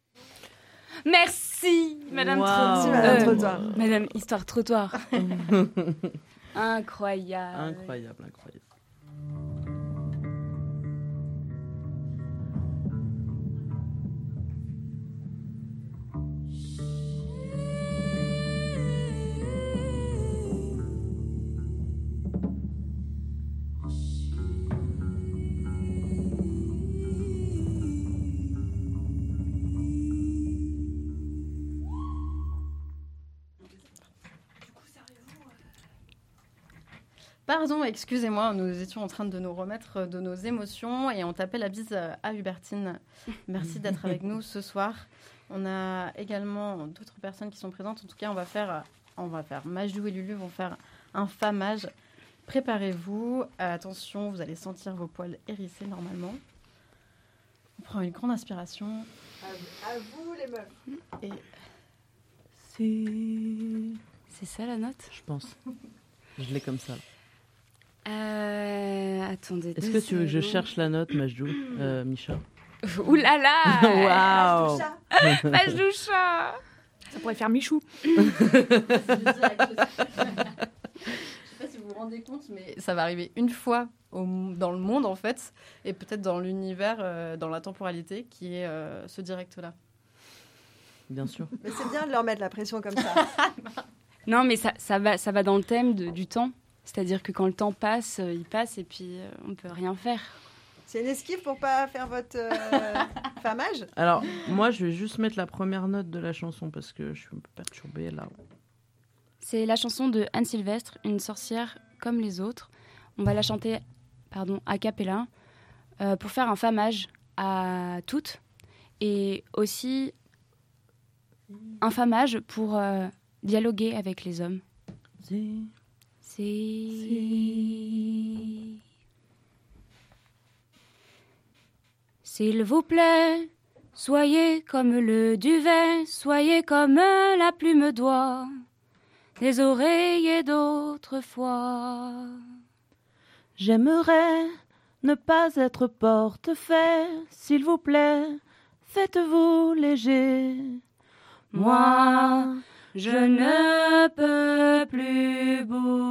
Merci, Madame Trottoir. Madame Histoire Trottoir. Incroyable. Incroyable. Pardon, excusez-moi, nous étions en train de nous remettre de nos émotions et on tapait la bise à Hubertine. Merci d'être avec nous ce soir. On a également d'autres personnes qui sont présentes. En tout cas, on va faire Majdou et Lulu vont faire un famage. Préparez-vous. Attention, vous allez sentir vos poils hérissés normalement. On prend une grande inspiration. À vous les meufs. Et C'est ça la note ? Je pense. Je l'ai comme ça. Attendez. Est-ce que tu veux que je cherche la note, Majdou, Micha? Ouh là là Waouh. Majdoucha. Ça pourrait faire Michou. je sais pas si vous vous rendez compte, mais ça va arriver une fois dans le monde en fait, et peut-être dans l'univers, dans la temporalité, qui est ce direct-là. Bien sûr. Mais c'est bien de leur mettre la pression comme ça. Non, mais ça va dans le thème du temps. C'est-à-dire que quand le temps passe, il passe et puis on peut rien faire. C'est une esquive pour pas faire votre famage. Alors, moi, je vais juste mettre la première note de la chanson parce que je suis un peu perturbée là. C'est la chanson de Anne Sylvestre, Une sorcière comme les autres. On va la chanter a cappella pour faire un famage à toutes et aussi un famage pour dialoguer avec les hommes. S'il vous plaît, soyez comme le duvet, soyez comme la plume d'oie des oreillers d'autrefois. J'aimerais ne pas être portefaix, s'il vous plaît, faites-vous léger. Moi, je ne peux plus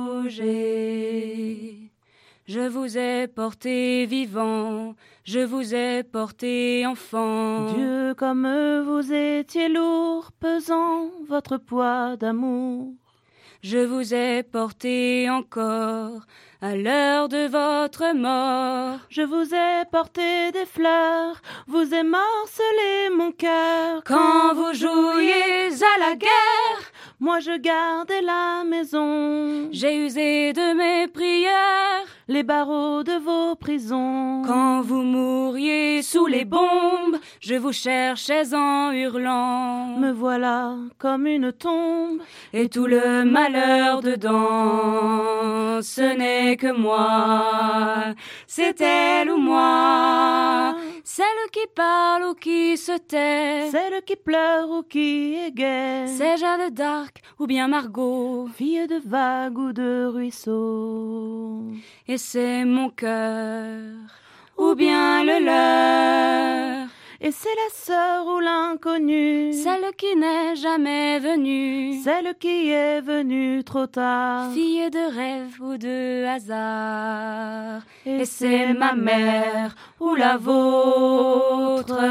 bouger. Je vous ai porté vivant, je vous ai porté enfant. Dieu, comme vous étiez lourd, pesant votre poids d'amour. Je vous ai porté encore à l'heure de votre mort. Je vous ai porté des fleurs, vous ai morcelé mon cœur. Quand vous jouiez à la guerre, moi je gardais la maison. j'ai usé de mes prières, les barreaux de vos prisons. Quand vous mouriez sous les bombes, je vous cherchais en hurlant. Me voilà comme une tombe, et tout le malheur dedans. Ce n'est que moi, c'est elle ou moi, celle qui parle ou qui se tait, celle qui pleure ou qui est gaie. C'est Jeanne d'Arc ou bien Margot, fille de vagues ou de ruisseaux. Et c'est mon cœur ou bien le leur. Et c'est la sœur ou l'inconnue, celle qui n'est jamais venue, celle qui est venue trop tard, fille de rêve ou de hasard. Et c'est ma mère ou la vôtre,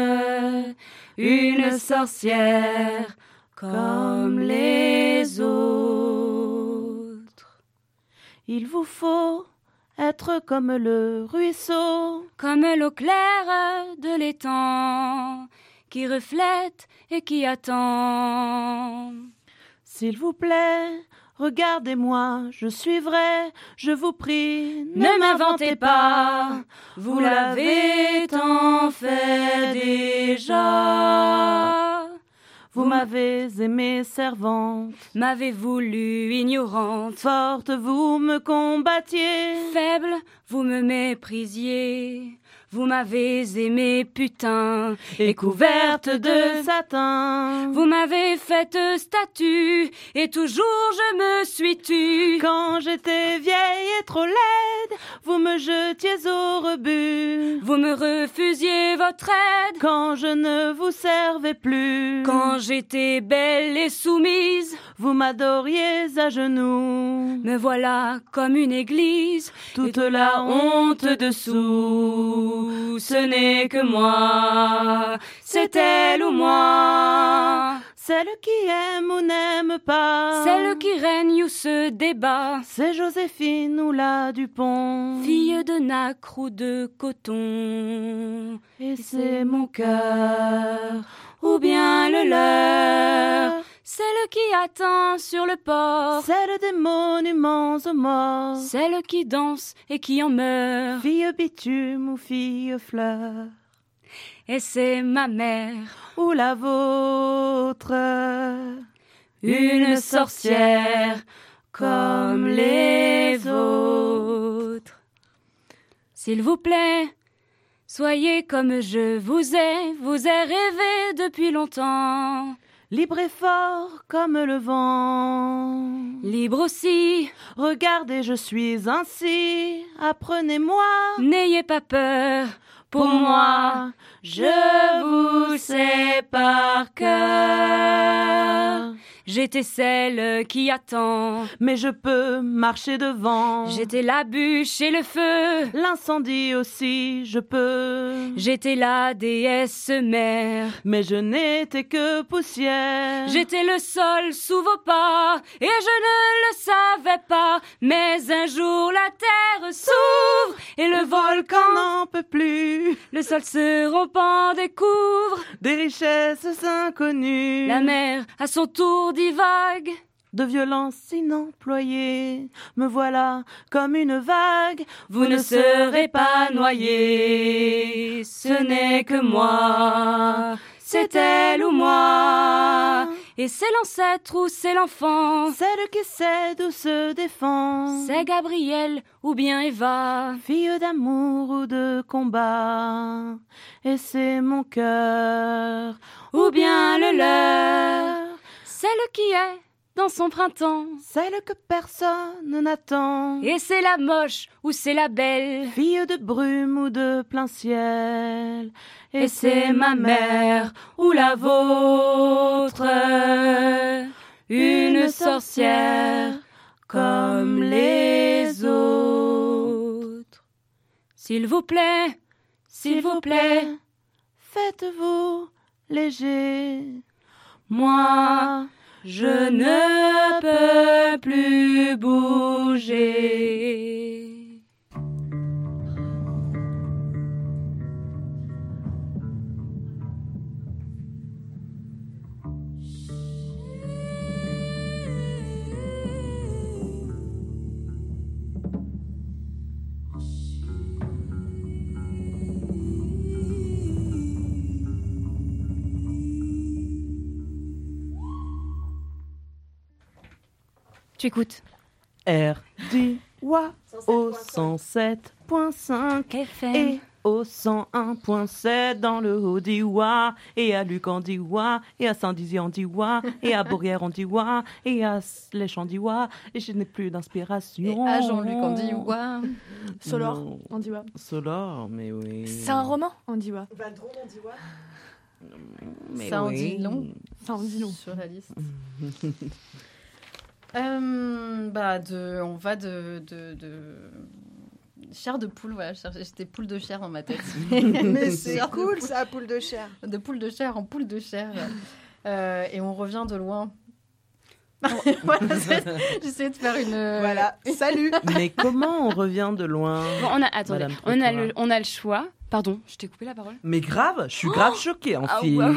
une sorcière comme les autres. Il vous faut être comme le ruisseau, comme l'eau claire de l'étang, qui reflète et qui attend. S'il vous plaît, regardez-moi, je suis vrai, je vous prie, ne m'inventez pas, vous l'avez tant fait déjà. Vous m'avez aimée servante, m'avez voulu ignorante, forte vous me combattiez, faible vous me méprisiez. Vous m'avez aimée putain et couverte de satin. Vous m'avez faite statue et toujours je me suis tue. Quand j'étais vieille et trop laide, vous me jetiez au rebut. Vous me refusiez votre aide quand je ne vous servais plus. Quand j'étais belle et soumise, vous m'adoriez à genoux. Me voilà comme une église, toute la honte dessous. Ce n'est que moi, c'est elle ou moi. Celle qui aime ou n'aime pas, celle qui règne ou se débat. C'est Joséphine ou la Dupont, fille de nacre ou de coton. Et c'est mon cœur ou bien le leur. Celle qui attend sur le port, celle des monuments aux morts, celle qui danse et qui en meurt. Fille bitume ou fille fleur, Et c'est ma mère, ou la vôtre, une sorcière comme les autres. S'il vous plaît, soyez comme je vous ai rêvé depuis longtemps. libre et fort comme le vent. Libre aussi, Regardez, je suis ainsi, apprenez-moi. n'ayez pas peur, pour moi, je vous sais par cœur. J'étais celle qui attend, Mais je peux marcher devant. j'étais la bûche et le feu, L'incendie aussi, je peux. j'étais la déesse mère. Mais je n'étais que poussière. J'étais le sol sous vos pas, et je ne le savais pas. Mais un jour la terre s'ouvre, et le volcan, n'en peut plus. le sol se rompant découvre. Des richesses inconnues. La mer, à son tour, divague. De violence inemployée. Me voilà comme une vague. Vous ne serez pas noyés, ce n'est que moi. C'est elle ou moi. Et c'est l'ancêtre ou c'est l'enfant. Celle qui sait d'où se défend. C'est Gabriel ou bien Eva. Fille d'amour ou de combat. Et c'est mon cœur. Ou bien le leur. Celle qui est dans son printemps. Celle que personne n'attend. Et c'est la moche ou c'est la belle. Fille de brume ou de plein ciel. Et c'est ma mère ou la vôtre. Une sorcière comme les autres. S'il vous plaît, faites-vous léger. moi, je ne peux plus bouger. Tu écoutes RDWA au 107.5 FM. et au 101.7 dans le Haut-Diois et à Luc en Diois et à Saint-Dizier en Diois et à Bourrière en Diois et à Slèche en Diois et je n'ai plus d'inspiration. Et à Jean-Luc en Diois. Solor, Non. on dit ouais. Solor, mais oui. Saint-Romain, on dit ouais. Valdron, on dit ouais. Mais Ça en oui. dit long. Ça, on dit non. Sur la liste. On va de chair de poule, voilà, j'étais poule de chair dans ma tête. Mais c'est Chair de cool poule. ça, poule de chair. De poule de chair en poule de chair. Et on revient de loin. Voilà, j'essaie de faire une... Voilà, salut. Mais comment on revient de loin? Bon, attendez, Madame on a le choix. Pardon, je t'ai coupé la parole. Mais grave, je suis grave choquée en fille. waouh.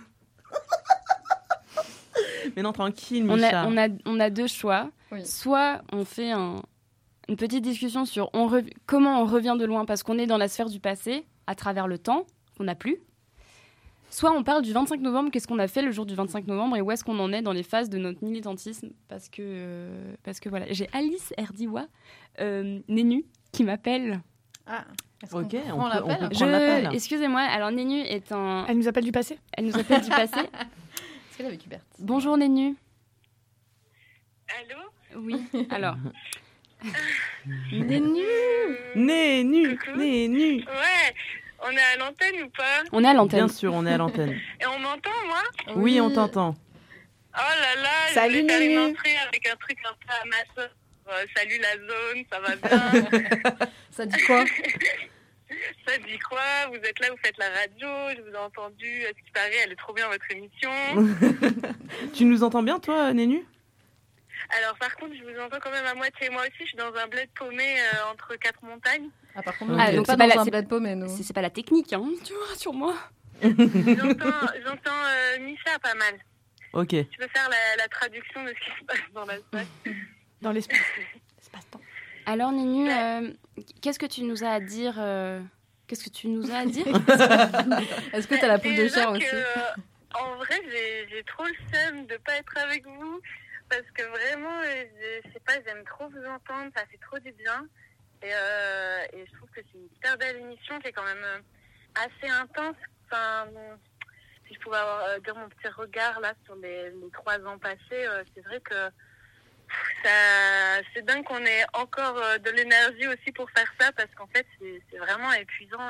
Mais non, tranquille, Micha. On a deux choix. Oui. Soit on fait une petite discussion sur comment on revient de loin parce qu'on est dans la sphère du passé à travers le temps qu'on n'a plus. Soit on parle du 25 novembre, qu'est-ce qu'on a fait le jour du 25 novembre et où est-ce qu'on en est dans les phases de notre militantisme parce que voilà, j'ai Alice Erdiwa, Nénu, qui m'appelle. Ah, est-ce Ok, qu'on on prend peut- l'appel on peut- Prends l'appel. Excusez-moi, alors Nénu est Elle nous appelle du passé. elle nous appelle du passé. Est-ce qu'elle est avec Hubert? Bonjour Nénu. Allô? Oui, alors. Nénu. Né Coucou. nu. Ouais, on est à l'antenne ou pas? On est à l'antenne. Bien sûr, on est à l'antenne. Et on m'entend, moi? Oui, on t'entend. Oh là là, Salut, je vais faire une Nénu. entrée avec un truc un peu à ma sauce. Salut la zone, ça va bien? Ça dit quoi? Ça dit quoi? Vous êtes là, vous faites la radio, je vous ai entendu. À ce qui paraît, elle est trop bien votre émission. Tu nous entends bien, toi, Nénu? Alors par contre, je vous entends quand même à moitié. Moi aussi, je suis dans un bled paumé entre 4 montagnes. Ah, par contre, Ok. on n'est donc pas c'est pas dans la- un c'est- bled paumé, nous. C'est pas la technique, hein, tu vois, sur moi. J'entends Misha pas mal. Ok. Tu peux faire la traduction de ce qui se passe dans l'espace. Dans l'espace-temps. Alors, Nénu, qu'est-ce que tu nous as à dire Qu'est-ce que tu nous as à dire Est-ce que tu as la poule de chair aussi En vrai, j'ai trop le seum de pas être avec vous parce que vraiment, je sais pas, j'aime trop vous entendre, ça fait trop du bien et je trouve que c'est une super belle émission qui est quand même assez intense. Enfin, si je pouvais dire mon petit regard là sur les 3 ans passés, c'est vrai que c'est dingue qu'on ait encore de l'énergie aussi pour faire ça parce qu'en fait c'est vraiment épuisant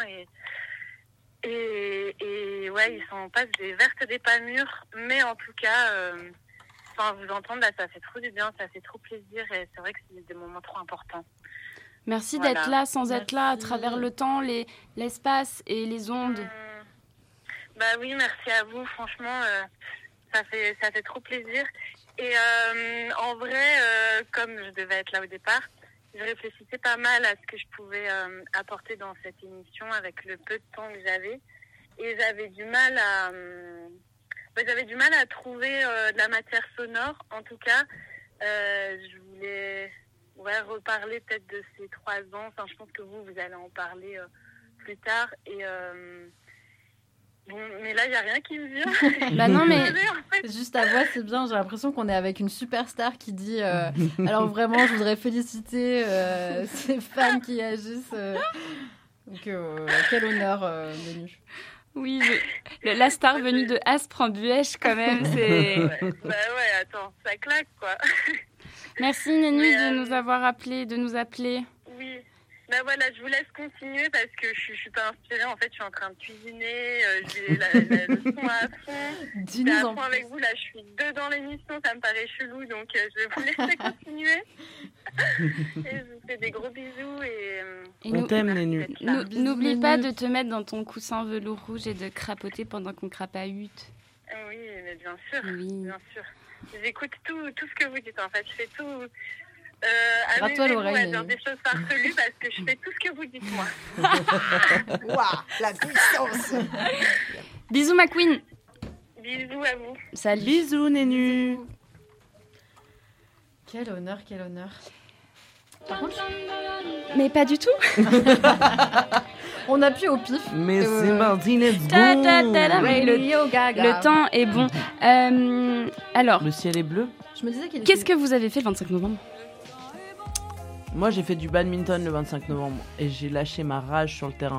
et ouais, ils sont en passe des vertes des pas mûres, mais en tout cas vous entendre là, ça fait trop du bien, ça fait trop plaisir et c'est vrai que c'est des moments trop importants. Merci d'être là sans être là à travers le temps, l'espace et les ondes. Bah oui, merci à vous, franchement ça fait trop plaisir. Et en vrai, comme je devais être là au départ, je réfléchissais pas mal à ce que je pouvais apporter dans cette émission avec le peu de temps que j'avais. Et j'avais du mal à trouver de la matière sonore. En tout cas, je voulais reparler peut-être de ces 3 ans. Enfin, je pense que vous allez en parler plus tard. Et bon, mais là, il n'y a rien qui me vient. Bah non, mais juste ta voix, c'est bien. J'ai l'impression qu'on est avec une superstar qui dit alors vraiment, je voudrais féliciter ces femmes qui agissent. Donc, quel honneur, Nénu. oui, la star venue de Aspres en Buèche, quand même, c'est... Bah ouais, attends, ça claque, quoi. Merci, Nénu, de nous avoir appelés, de nous appeler. Oui. Ben voilà, je vous laisse continuer parce que je suis pas inspirée. En fait, je suis en train de cuisiner. J'ai le son à fond. Dis-nous à fond avec vous. Là, je suis dedans l'émission. Ça me paraît chelou. Donc, je vais vous laisser continuer. Et je vous fais des gros bisous. Et on t'aime, Nénu. N'oublie pas de te mettre dans ton coussin velours rouge et de crapoter pendant qu'on crapahute. Oui, mais bien sûr. Oui. Bien sûr. J'écoute tout ce que vous dites. En fait, je fais tout... Gratte-toi l'oreille. Dire des choses farfelues parce que je fais tout ce que vous dites, moi. Waouh, la puissance. Bisous, ma queen. Bisous à vous. Salut. Bisous, Nénu. Quel honneur, quel honneur. Mais pas du tout. On appuie au pif. Mais c'est parti, let's go. Le temps est bon. Alors, le ciel est bleu. Je me disais qu'il qu'est-ce que vous avez fait le 25 novembre ? Moi, j'ai fait du badminton le 25 novembre et j'ai lâché ma rage sur le terrain.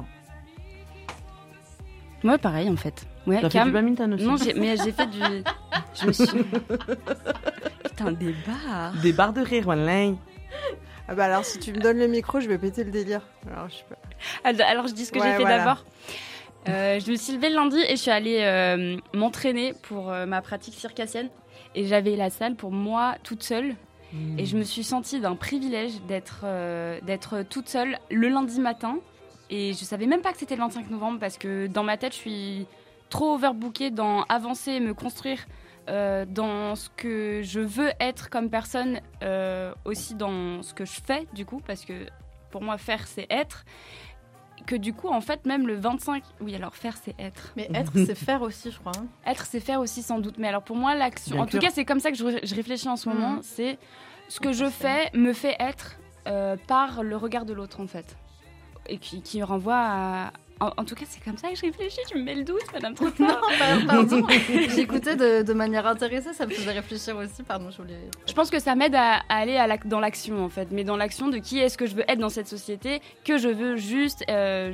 Moi, pareil, en fait. Ouais, T'as fait du badminton aussi ? Non, mais j'ai fait du... Je me suis... Putain, des barres. Des barres de rire, voilà. Ah bah alors, si tu me donnes le micro, je vais péter le délire. Alors, je sais pas. Alors, je dis ce que j'ai fait d'abord. Je me suis levée le lundi et je suis allée m'entraîner pour ma pratique circassienne. Et j'avais la salle pour moi, toute seule. Et je me suis sentie d'un privilège d'être toute seule le lundi matin. Et je savais même pas que c'était le 25 novembre parce que dans ma tête, je suis trop overbookée dans avancer, me construire dans ce que je veux être comme personne, aussi dans ce que je fais du coup, parce que pour moi, faire, c'est être. Que du coup, en fait, même le 25... Oui, alors faire, c'est être. Mais être, c'est faire aussi, je crois. Hein. Être, c'est faire aussi, sans doute. Mais alors pour moi, l'action... Bien en tout cas, c'est comme ça que je réfléchis en ce moment. C'est ce que je fais me fait être par le regard de l'autre, en fait. Et qui renvoie à... En tout cas, c'est comme ça que je réfléchis. Tu me mets le doute, madame Trottoir. Pardon. J'écoutais de manière intéressée. Ça me faisait réfléchir aussi. Pardon, je voulais... Je pense que ça m'aide à aller dans l'action, en fait. Mais dans l'action de qui est-ce que je veux être dans cette société, que je veux juste et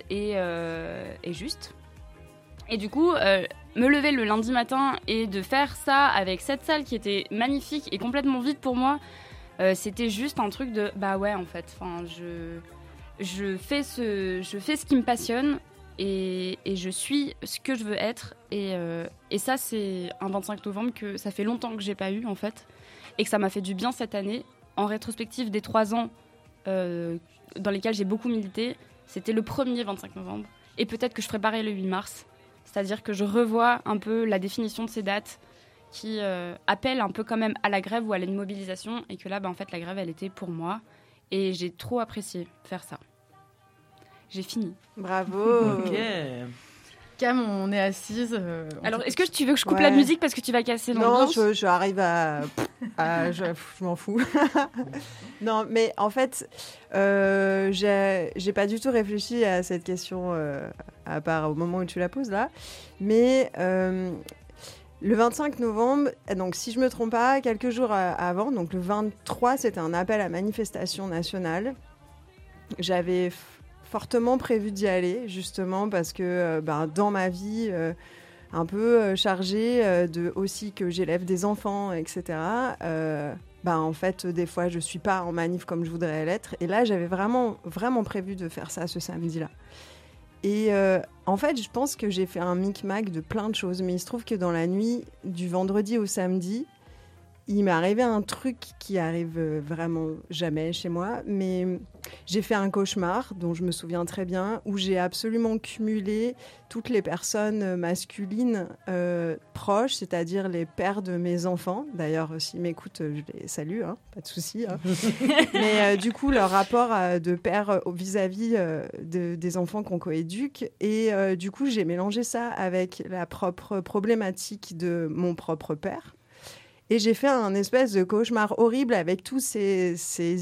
juste. Et du coup, me lever le lundi matin et de faire ça avec cette salle qui était magnifique et complètement vide pour moi, c'était juste un truc de... Bah ouais, en fait. Enfin, je fais ce qui me passionne et je suis ce que je veux être. Et ça, c'est un 25 novembre que ça fait longtemps que j'ai pas eu, en fait. Et que ça m'a fait du bien cette année. En rétrospective des 3 ans dans lesquels j'ai beaucoup milité, c'était le premier 25 novembre. Et peut-être que je ferai pareil le 8 mars. C'est-à-dire que je revois un peu la définition de ces dates qui appellent un peu quand même à la grève ou à l'immobilisation. Et que là, en fait, la grève, elle était pour moi. Et j'ai trop apprécié faire ça. J'ai fini. Bravo. Ok. Cam, on est assise. Alors, est-ce que tu veux que je coupe la musique parce que tu vas casser l'ambiance ? Non, je arrive je m'en fous. Non, mais en fait, j'ai pas du tout réfléchi à cette question, à part au moment où tu la poses là. Mais le 25 novembre, donc si je me trompe pas, quelques jours avant, donc le 23, c'était un appel à manifestation nationale. J'avais fortement prévu d'y aller, justement, parce que dans ma vie un peu chargée, aussi que j'élève des enfants, etc., en fait, des fois, je ne suis pas en manif comme je voudrais l'être. Et là, j'avais vraiment, vraiment prévu de faire ça ce samedi-là. Et en fait, je pense que j'ai fait un micmac de plein de choses. Mais il se trouve que dans la nuit du vendredi au samedi, il m'est arrivé un truc qui arrive vraiment jamais chez moi, mais j'ai fait un cauchemar dont je me souviens très bien, où j'ai absolument cumulé toutes les personnes masculines proches, c'est-à-dire les pères de mes enfants. D'ailleurs, s'ils m'écoutent, je les salue, hein, pas de souci. Hein. Mais du coup, leur rapport de père vis-à-vis des enfants qu'on coéduque. Et du coup, j'ai mélangé ça avec la propre problématique de mon propre père. Et j'ai fait un espèce de cauchemar horrible avec tous ces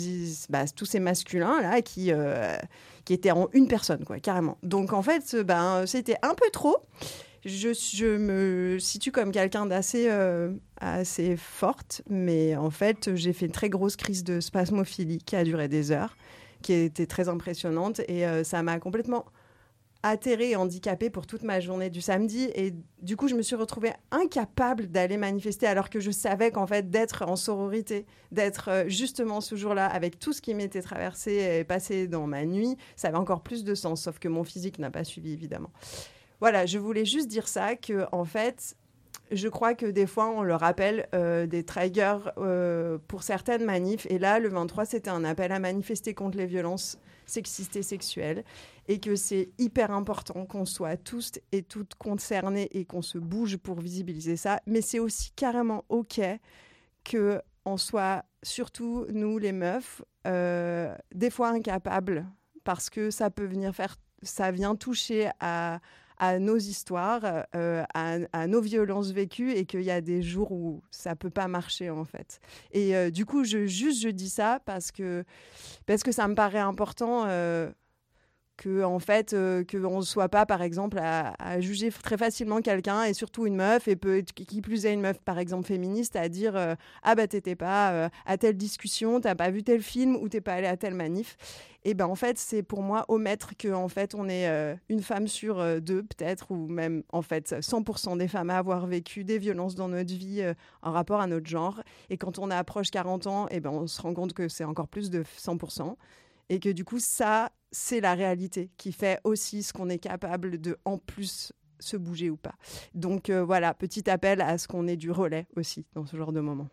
masculins là qui étaient en une personne, quoi, carrément. Donc en fait, c'était un peu trop. Je me situe comme quelqu'un d'assez assez forte, mais en fait, j'ai fait une très grosse crise de spasmophilie qui a duré des heures, qui était très impressionnante, et ça m'a complètement atterrée et handicapée pour toute ma journée du samedi. Et du coup, je me suis retrouvée incapable d'aller manifester, alors que je savais qu'en fait, d'être en sororité, d'être justement ce jour-là, avec tout ce qui m'était traversé et passé dans ma nuit, ça avait encore plus de sens, sauf que mon physique n'a pas suivi, évidemment. Voilà, je voulais juste dire ça, que en fait, je crois que des fois, on le rappelle, des triggers pour certaines manifs. Et là, le 23, c'était un appel à manifester contre les violences sexistes et sexuelles. Et que c'est hyper important qu'on soit tous et toutes concernés et qu'on se bouge pour visibiliser ça. Mais c'est aussi carrément OK qu'on soit, surtout nous les meufs, des fois incapables, parce que ça vient toucher à nos histoires, à nos violences vécues, et qu'il y a des jours où ça peut pas marcher, en fait. Et du coup, je dis ça parce que ça me paraît important qu'on ne soit pas, par exemple, à juger très facilement quelqu'un, et surtout une meuf, et qui plus est une meuf, par exemple, féministe, à dire t'étais pas à telle discussion, t'as pas vu tel film, ou t'es pas allé à telle manif. Et en fait, c'est pour moi omettre qu'en fait, on est une femme sur deux, peut-être, ou même, en fait, 100% des femmes à avoir vécu des violences dans notre vie en rapport à notre genre. Et quand on approche 40 ans, on se rend compte que c'est encore plus de 100%. Et que du coup, ça, c'est la réalité qui fait aussi ce qu'on est capable de, en plus, se bouger ou pas. Donc voilà, petit appel à ce qu'on ait du relais aussi dans ce genre de moment.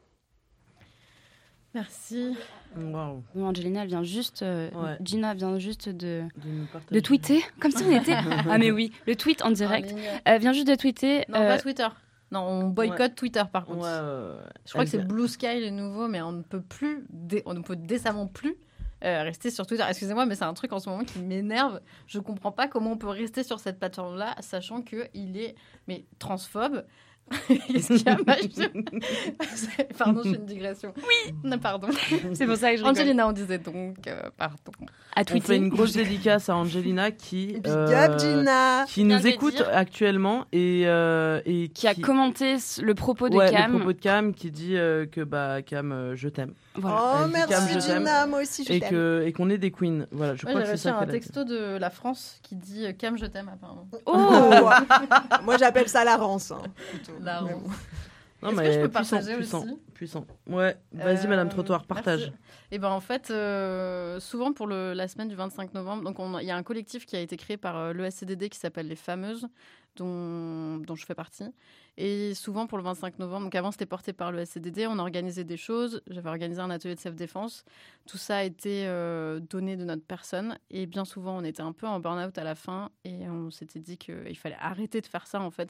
Merci. Wow. Bon, Angelina vient juste, Gina vient juste de tweeter, comme si on était. Ah mais oui, le tweet en direct. Elle vient juste de tweeter. Non, pas Twitter. Non, on boycotte Twitter par contre. Je crois que c'est Blue Sky le nouveau, mais on ne peut décemment plus rester sur Twitter. Excusez-moi, mais c'est un truc en ce moment qui m'énerve. Je comprends pas comment on peut rester sur cette plateforme-là, sachant qu'il est transphobe. Qu'est-ce qu'il y a Pardon, je fais une digression. Oui, non, pardon. C'est pour ça que je rigole. Angelina, on disait donc, pardon. On fait une grosse dédicace à Angelina qui Bien nous écoute actuellement et qui a commenté le propos de Cam. Le propos de Cam, qui dit que Cam, je t'aime. Voilà. Oh, merci Cam, Gina, moi aussi je t'aime. Et qu'on est des queens. Voilà, je crois que c'est ça. J'ai reçu un texto de la France qui dit Cam, je t'aime, apparemment. Oh moi j'appelle ça la rance. Hein, plutôt. La rance. Non, Est-ce mais que je peux partager puissant. Ouais, vas-y Madame Trottoir, partage. Et en fait, souvent pour la semaine du 25 novembre, donc il y a un collectif qui a été créé par l'ESCDD qui s'appelle Les Fameuses, dont je fais partie. Et souvent pour le 25 novembre, donc avant c'était porté par l'ESCDD, on organisait des choses. J'avais organisé un atelier de self-défense. Tout ça a été donné de notre personne. Et bien souvent, on était un peu en burn-out à la fin. Et on s'était dit qu'il fallait arrêter de faire ça, en fait,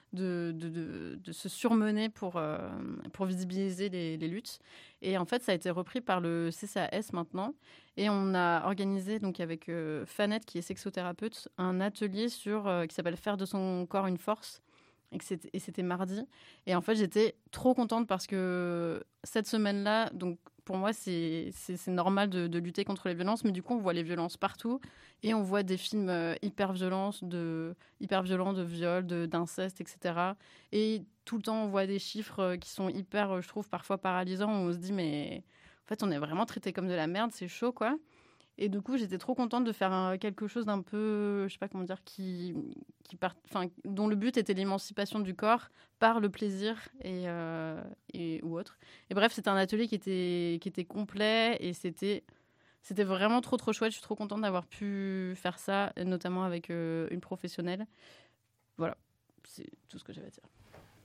de se surmener pour visibiliser les luttes. Et en fait, ça a été repris par le CCAS maintenant. Et on a organisé, donc avec Fanette, qui est sexothérapeute, un atelier qui s'appelle « Faire de son corps une force ». Et c'était mardi. Et en fait, j'étais trop contente parce que cette semaine-là, donc pour moi, c'est normal de lutter contre les violences. Mais du coup, on voit les violences partout. Et on voit des films hyper violents de viol, d'inceste, etc. Et tout le temps, on voit des chiffres qui sont hyper, je trouve, parfois paralysants. Où on se dit, mais en fait, on est vraiment traité comme de la merde. C'est chaud, quoi. Et du coup, j'étais trop contente de faire quelque chose d'un peu, je sais pas comment dire, dont le but était l'émancipation du corps par le plaisir ou autre. Et bref, c'était un atelier qui était complet et c'était vraiment trop chouette. Je suis trop contente d'avoir pu faire ça, notamment avec une professionnelle. Voilà, c'est tout ce que j'avais à dire.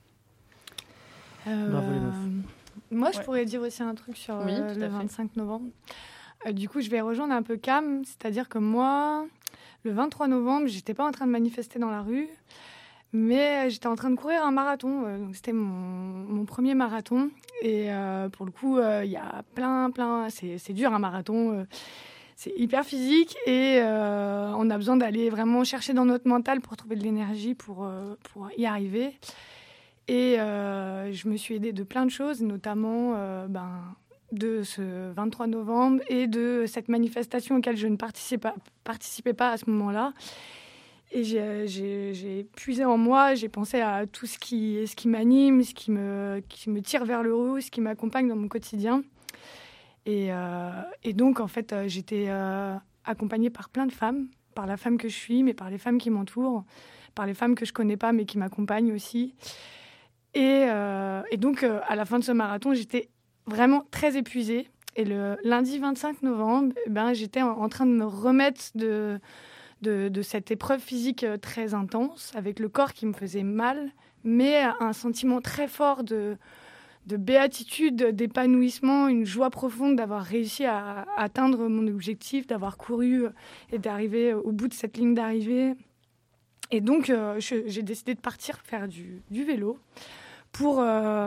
Bravo les meufs. Moi, je pourrais dire aussi un truc sur le 25 novembre. Du coup, je vais rejoindre un peu Cam, c'est-à-dire que moi, le 23 novembre, j'étais pas en train de manifester dans la rue, mais j'étais en train de courir un marathon. Donc c'était mon premier marathon. Et pour le coup, il y a plein, c'est dur un marathon. C'est hyper physique et on a besoin d'aller vraiment chercher dans notre mental pour trouver de l'énergie pour y arriver. Et je me suis aidée de plein de choses, notamment de ce 23 novembre et de cette manifestation auquel je ne participais pas à ce moment-là. Et j'ai puisé en moi, j'ai pensé à tout ce qui m'anime, ce qui me tire vers le haut, ce qui m'accompagne dans mon quotidien. Et donc, en fait, j'étais accompagnée par plein de femmes, par la femme que je suis, mais par les femmes qui m'entourent, par les femmes que je ne connais pas, mais qui m'accompagnent aussi. Et donc, à la fin de ce marathon, j'étais vraiment très épuisée. Et le lundi 25 novembre, j'étais en train de me remettre de cette épreuve physique très intense, avec le corps qui me faisait mal, mais un sentiment très fort de béatitude, d'épanouissement, une joie profonde d'avoir réussi à atteindre mon objectif, d'avoir couru et d'arriver au bout de cette ligne d'arrivée. Et donc, j'ai décidé de partir faire du vélo pour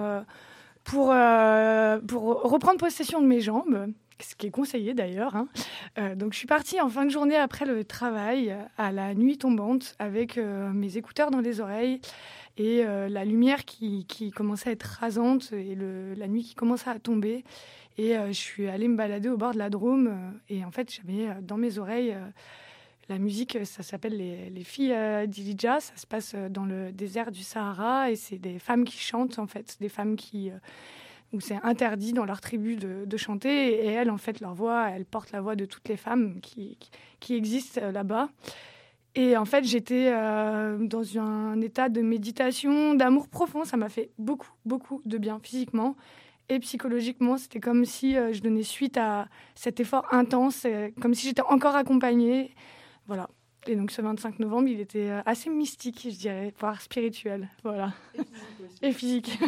reprendre possession de mes jambes, ce qui est conseillé d'ailleurs. Donc je suis partie en fin de journée après le travail, à la nuit tombante, avec mes écouteurs dans les oreilles et la lumière qui commençait à être rasante et la nuit qui commençait à tomber. Et je suis allée me balader au bord de la Drôme et en fait j'avais dans mes oreilles la musique, ça s'appelle les filles d'Ilija, ça se passe dans le désert du Sahara et c'est des femmes qui chantent en fait, des femmes où c'est interdit dans leur tribu de chanter et elles en fait leur voix, elles portent la voix de toutes les femmes qui existent là-bas. Et en fait j'étais dans un état de méditation, d'amour profond, ça m'a fait beaucoup de bien physiquement et psychologiquement. C'était comme si je donnais suite à cet effort intense, comme si j'étais encore accompagnée. Voilà. Et donc ce 25 novembre, il était assez mystique, je dirais, voire spirituel. Voilà. Et physique.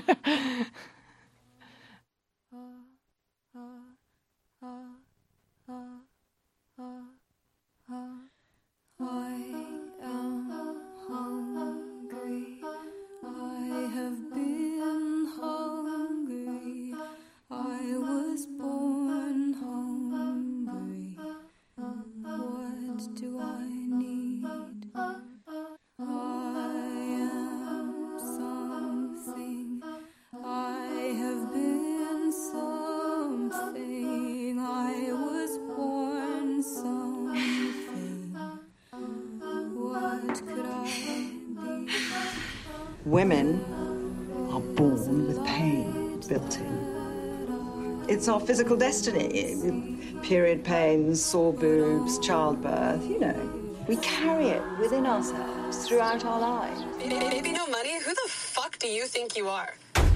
Women are born with pain built in. It's our physical destiny. Period pains, sore boobs, childbirth, you know. We carry it within ourselves throughout our lives. Baby, no money? Who the fuck do you think you are?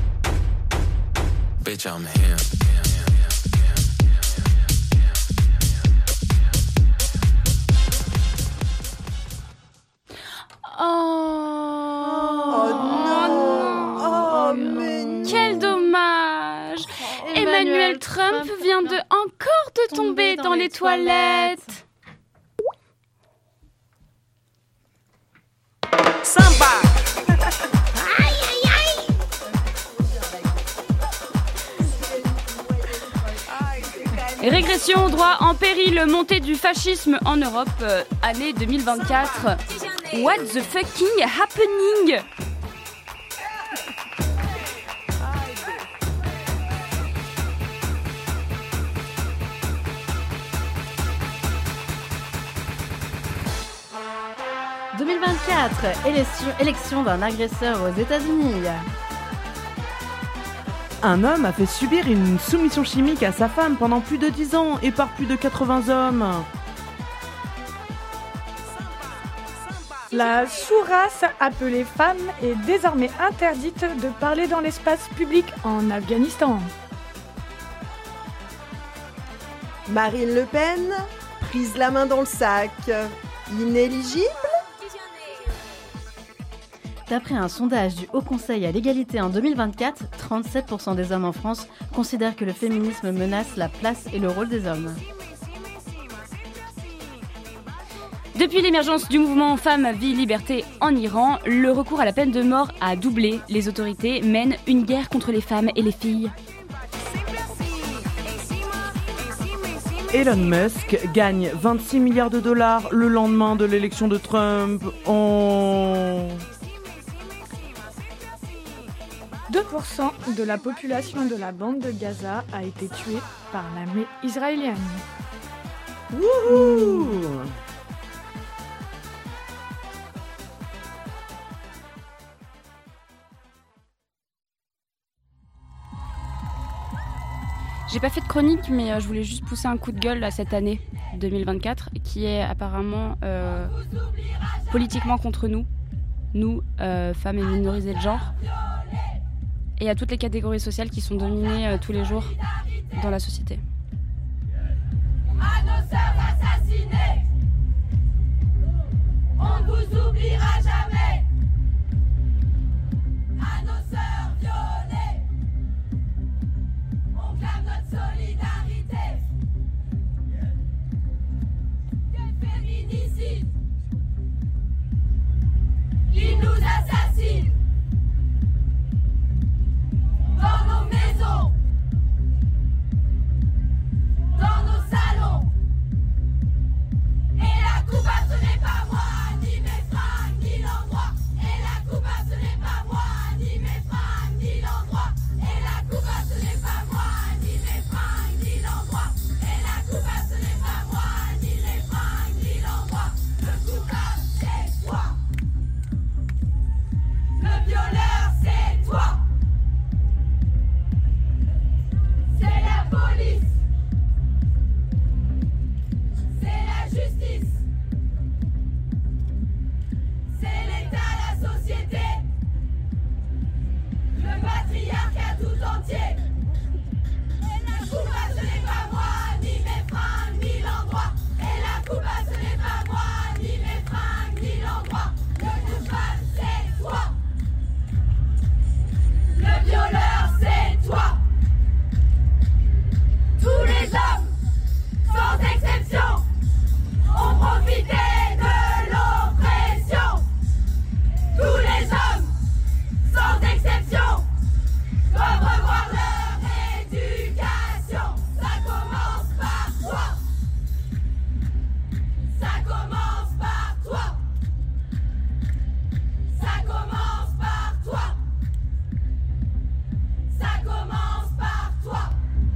Bitch, I'm him. Quel dommage. Emmanuel Trump vient encore de tomber dans les toilettes. Samba. Émission droit en péril, montée du fascisme en Europe, année 2024. What the fucking happening? « 2024, élection d'un agresseur aux États-Unis. Un homme a fait subir une soumission chimique à sa femme pendant plus de 10 ans et par plus de 80 hommes. La sous-race appelée femme est désormais interdite de parler dans l'espace public en Afghanistan. Marine Le Pen, prise la main dans le sac. Inéligible ? D'après un sondage du Haut Conseil à l'égalité en 2024, 37% des hommes en France considèrent que le féminisme menace la place et le rôle des hommes. Depuis l'émergence du mouvement Femmes, Vie, Liberté en Iran, le recours à la peine de mort a doublé. Les autorités mènent une guerre contre les femmes et les filles. Elon Musk gagne 26 milliards de dollars le lendemain de l'élection de Trump. 2% de la population de la bande de Gaza a été tuée par l'armée israélienne. Wouhou! J'ai pas fait de chronique, mais je voulais juste pousser un coup de gueule à cette année 2024, qui est apparemment politiquement contre nous, femmes et minorisées de genre, et à toutes les catégories sociales qui sont dominées tous les jours dans la société. À nos sœurs assassinées, on ne vous oubliera jamais. À nos sœurs violées, on clame notre solidarité. Des féminicides, ils nous assassinent dans nos maisons, dans nos salons. Et la coupable ce n'est pas moi, ni mes fringues, ni l'endroit. Et la coupable ce n'est pas moi, ni mes fringues, ni l'endroit. Et la coupable ce n'est pas moi, ni mes fringues, ni l'endroit. Et la coupable ce n'est pas moi, ni les fringues, ni l'endroit. Le coupable c'est toi. Le violeur c'est toi. C'est la police. C'est la justice. C'est l'État, la société. Le patriarcat tout entier. Et la coupable ce n'est pas moi, ni mes fringues, ni l'endroit. Et la coupable ce n'est pas moi, ni mes fringues, ni l'endroit. Le coupable c'est toi. Le violeur c'est toi. Tous les hommes, sans exception, ont profité de l'oppression. Tous les hommes, sans exception, doivent revoir leur éducation. Ça commence par toi. Ça commence par toi. Ça commence par toi. Ça commence par toi.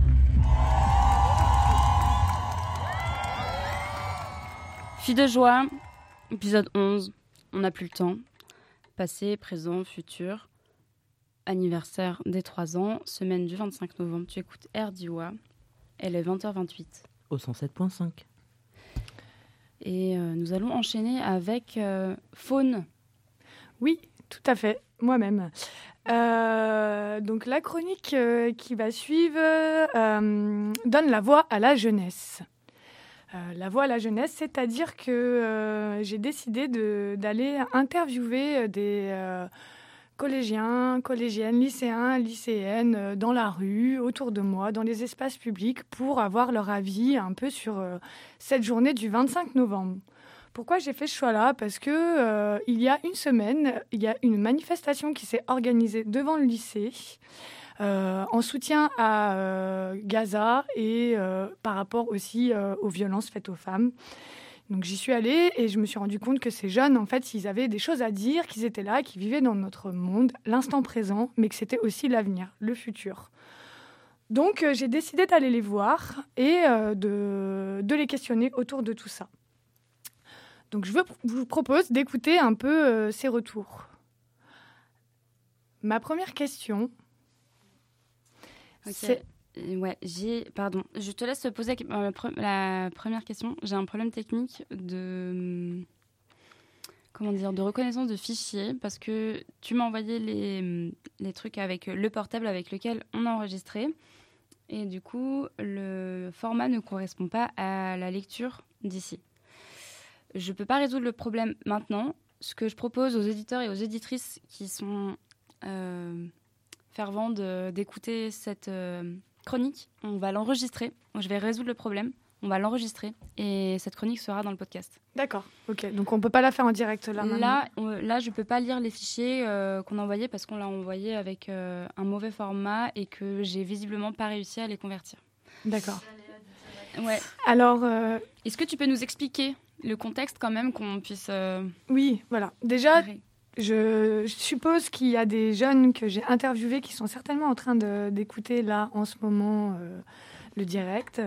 Filles de joie, épisode 11, on n'a plus le temps. Passé, présent, futur, anniversaire des 3 ans, semaine du 25 novembre, tu écoutes RDIWA, elle est 20h28. Au 107.5. Et nous allons enchaîner avec Faune. Oui, tout à fait, moi-même. Donc la chronique qui va suivre donne la voix à la jeunesse. La voix à la jeunesse, c'est-à-dire que j'ai décidé d'aller interviewer des collégiens, collégiennes, lycéens, lycéennes dans la rue, autour de moi, dans les espaces publics, pour avoir leur avis un peu sur cette journée du 25 novembre. Pourquoi j'ai fait ce choix-là ? Parce que il y a une semaine, il y a une manifestation qui s'est organisée devant le lycée en soutien à Gaza et par rapport aussi aux violences faites aux femmes. Donc j'y suis allée et je me suis rendu compte que ces jeunes, en fait, ils avaient des choses à dire, qu'ils étaient là, qu'ils vivaient dans notre monde, l'instant présent, mais que c'était aussi l'avenir, le futur. Donc j'ai décidé d'aller les voir et de les questionner autour de tout ça. Donc je vous propose d'écouter un peu ces retours. Ma première question, c'est... Ouais, pardon, je te laisse poser la première question. J'ai un problème technique de reconnaissance de fichiers parce que tu m'as envoyé les trucs avec le portable avec lequel on a enregistré et du coup le format ne correspond pas à la lecture d'ici. Je peux pas résoudre le problème maintenant. Ce que je propose aux éditeurs et aux éditrices qui sont fervents d'écouter cette chronique, on va l'enregistrer. Je vais résoudre le problème. On va l'enregistrer et cette chronique sera dans le podcast. D'accord, ok. Donc on peut pas la faire en direct là maintenant. Là, je peux pas lire les fichiers qu'on a envoyés parce qu'on l'a envoyé avec un mauvais format et que j'ai visiblement pas réussi à les convertir. D'accord. Ouais. Alors, est-ce que tu peux nous expliquer le contexte quand même qu'on puisse... Oui, voilà. Déjà, je suppose qu'il y a des jeunes que j'ai interviewés qui sont certainement en train d'écouter là en ce moment le direct.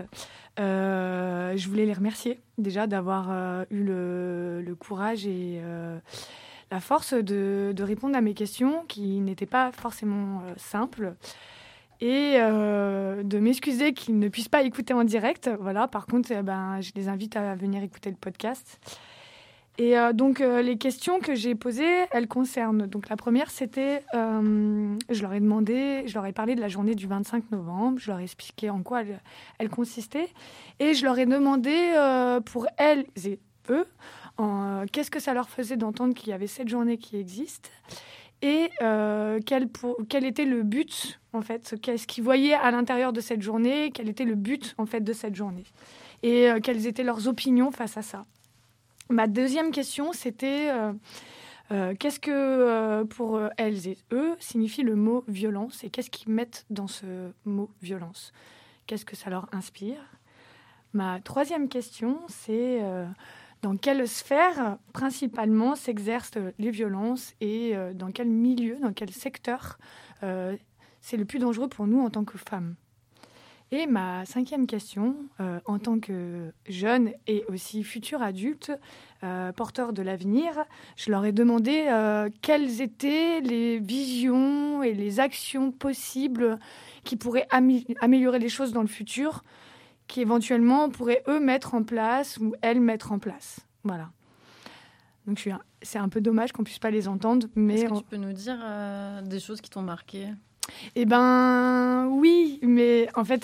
Je voulais les remercier déjà d'avoir eu le courage et la force de répondre à mes questions qui n'étaient pas forcément simples et de m'excuser qu'ils ne puissent pas écouter en direct. Voilà. Par contre, je les invite à venir écouter le podcast. Et donc, les questions que j'ai posées, elles concernent... Donc, la première, c'était... je leur ai parlé de la journée du 25 novembre. Je leur ai expliqué en quoi elle consistait. Et je leur ai demandé, pour elles et eux, qu'est-ce que ça leur faisait d'entendre qu'il y avait cette journée qui existe. Et quel était le but, en fait. Qu'est-ce qu'ils voyaient à l'intérieur de cette journée. Quel était le but, en fait, de cette journée. Et quelles étaient leurs opinions face à ça. Ma deuxième question, c'était qu'est-ce que pour elles et eux signifie le mot violence et qu'est-ce qu'ils mettent dans ce mot violence? Qu'est-ce que ça leur inspire? Ma troisième question, c'est dans quelle sphère principalement s'exercent les violences et dans quel milieu, dans quel secteur c'est le plus dangereux pour nous en tant que femmes? Et ma cinquième question, en tant que jeune et aussi futur adulte, porteur de l'avenir, je leur ai demandé quelles étaient les visions et les actions possibles qui pourraient améliorer les choses dans le futur, qui éventuellement pourraient eux mettre en place ou elles mettre en place. Voilà. Donc c'est un peu dommage qu'on puisse pas les entendre, mais... Est-ce que tu peux nous dire des choses qui t'ont marqué ? Eh ben oui, mais en fait,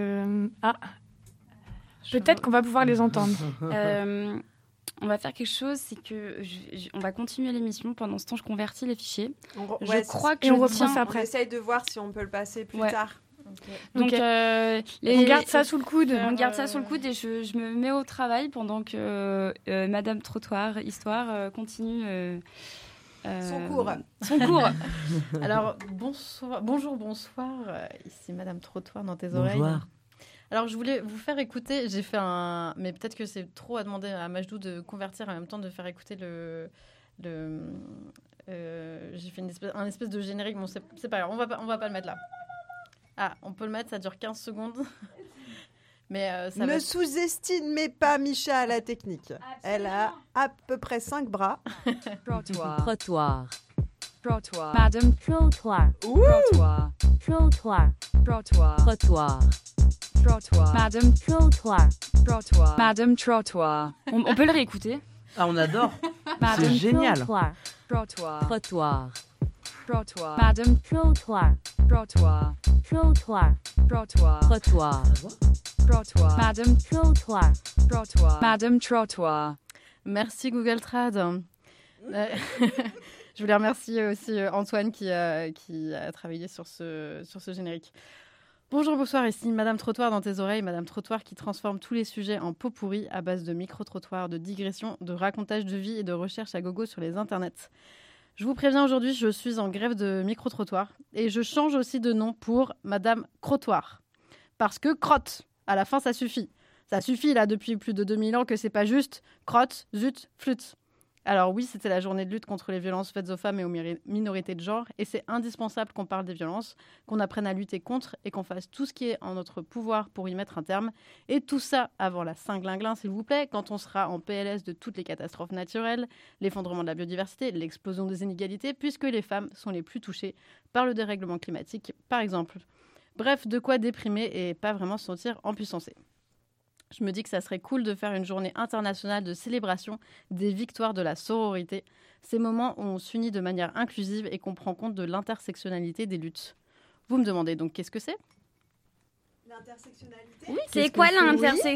peut-être qu'on va pouvoir les entendre. On va faire quelque chose, c'est que on va continuer l'émission. Pendant ce temps, je convertis les fichiers. Je crois que on reprend ça après. On essaye de voir si on peut le passer plus tard. Okay. Donc, on garde ça sous le coude. On garde ça sous le coude et je me mets au travail pendant que Madame Trottoir Histoire continue... Son cours. Alors, bonjour, ici Madame Trottoir dans tes oreilles. Bonjour. Alors, je voulais vous faire écouter, mais peut-être que c'est trop à demander à Majdou de convertir en même temps de faire écouter j'ai fait un espèce de générique, bon, c'est pas grave, on va pas le mettre là. Ah, on peut le mettre, ça dure 15 secondes. Mais ne sous-estimez pas Micha à la technique. Absolument. Elle a à peu près 5 bras. Trottoir. Madame Trottoir. Trottoir. Trottoir. Madame Trottoir. Madame Trottoir. On peut le réécouter? Ah, on adore. C'est génial. Trottoir. Madame Trottoir. Madame Trottoir. Madame Trottoir. Merci Google Trad. Je voulais remercier aussi Antoine qui a travaillé sur ce générique. Bonjour, bonsoir, ici Madame Trottoir dans tes oreilles. Madame Trottoir qui transforme tous les sujets en pot pourri à base de micro-trottoirs, de digressions, de racontage de vie et de recherche à gogo sur les internets. Je vous préviens, aujourd'hui, je suis en grève de micro-trottoir et je change aussi de nom pour Madame Crottoir. Parce que crotte, à la fin, ça suffit. Ça suffit, là, depuis plus de 2000 ans, que c'est pas juste crotte, zut, flûte. Alors oui, c'était la journée de lutte contre les violences faites aux femmes et aux minorités de genre, et c'est indispensable qu'on parle des violences, qu'on apprenne à lutter contre et qu'on fasse tout ce qui est en notre pouvoir pour y mettre un terme. Et tout ça avant la Saint-Glinglin, s'il vous plaît, quand on sera en PLS de toutes les catastrophes naturelles, l'effondrement de la biodiversité, l'explosion des inégalités, puisque les femmes sont les plus touchées par le dérèglement climatique, par exemple. Bref, de quoi déprimer et pas vraiment se sentir empuissancé. Je me dis que ça serait cool de faire une journée internationale de célébration des victoires de la sororité, ces moments où on s'unit de manière inclusive et qu'on prend compte de l'intersectionnalité des luttes. Vous me demandez donc qu'est-ce que c'est ? L'intersectionnalité. Oui, C'est quoi l'intersectionnalité ?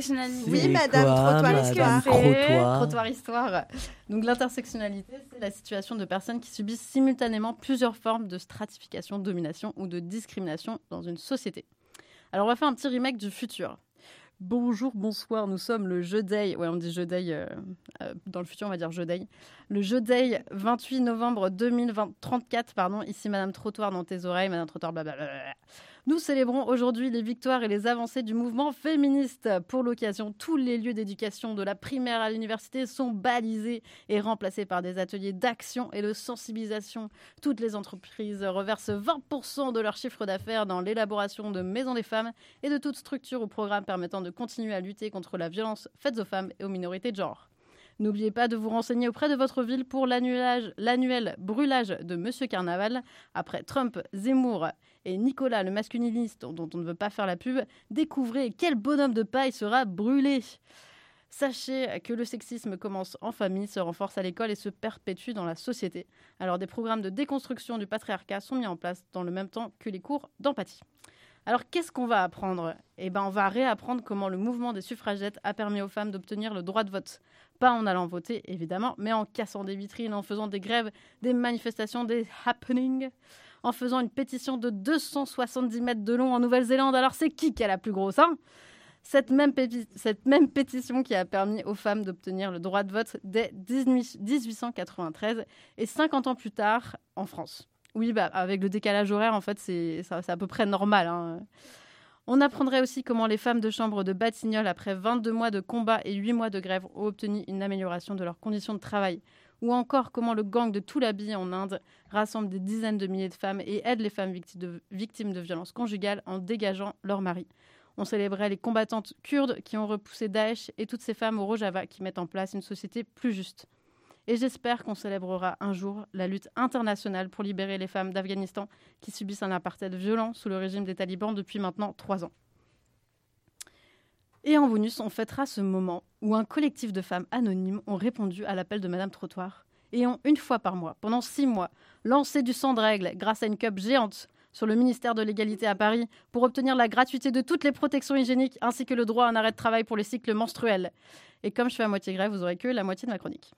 Oui, Madame Trottoir. Trottoir Histoire. Donc l'intersectionnalité, c'est la situation de personnes qui subissent simultanément plusieurs formes de stratification, de domination ou de discrimination dans une société. Alors on va faire un petit remake du futur. Bonjour, bonsoir, nous sommes le jeudi. Ouais, on dit jeudi. Dans le futur, on va dire jeudi. Le jeudi 28 novembre 2034, pardon. Ici, Madame Trottoir dans tes oreilles, Madame Trottoir, blablabla. Nous célébrons aujourd'hui les victoires et les avancées du mouvement féministe. Pour l'occasion, tous les lieux d'éducation, de la primaire à l'université, sont balisés et remplacés par des ateliers d'action et de sensibilisation. Toutes les entreprises reversent 20% de leur chiffre d'affaires dans l'élaboration de maisons des femmes et de toute structure ou programme permettant de continuer à lutter contre la violence faite aux femmes et aux minorités de genre. N'oubliez pas de vous renseigner auprès de votre ville pour l'annuel brûlage de Monsieur Carnaval. Après Trump, Zemmour et Nicolas, le masculiniste dont on ne veut pas faire la pub, découvrez quel bonhomme de paille sera brûlé. Sachez que le sexisme commence en famille, se renforce à l'école et se perpétue dans la société. Alors des programmes de déconstruction du patriarcat sont mis en place dans le même temps que les cours d'empathie. Alors, qu'est-ce qu'on va apprendre ? On va réapprendre comment le mouvement des suffragettes a permis aux femmes d'obtenir le droit de vote. Pas en allant voter, évidemment, mais en cassant des vitrines, en faisant des grèves, des manifestations, des happenings, en faisant une pétition de 270 mètres de long en Nouvelle-Zélande. Alors, c'est qui a la plus grosse, hein ? Cette même pétition qui a permis aux femmes d'obtenir le droit de vote dès 1893 et 50 ans plus tard en France. Oui, avec le décalage horaire, en fait, c'est à peu près normal. Hein. On apprendrait aussi comment les femmes de chambre de Batignolles, après 22 mois de combat et 8 mois de grève, ont obtenu une amélioration de leurs conditions de travail. Ou encore comment le gang de Toulabi en Inde rassemble des dizaines de milliers de femmes et aide les femmes victimes de violences conjugales en dégageant leur mari. On célébrait les combattantes kurdes qui ont repoussé Daesh et toutes ces femmes au Rojava qui mettent en place une société plus juste. Et j'espère qu'on célébrera un jour la lutte internationale pour libérer les femmes d'Afghanistan qui subissent un apartheid violent sous le régime des talibans depuis maintenant 3 ans. Et en bonus, on fêtera ce moment où un collectif de femmes anonymes ont répondu à l'appel de Madame Trottoir et ont, une fois par mois, pendant 6 mois, lancé du sang de règle grâce à une cup géante sur le ministère de l'Égalité à Paris pour obtenir la gratuité de toutes les protections hygiéniques ainsi que le droit à un arrêt de travail pour les cycles menstruels. Et comme je fais à moitié grève, vous aurez que la moitié de ma chronique.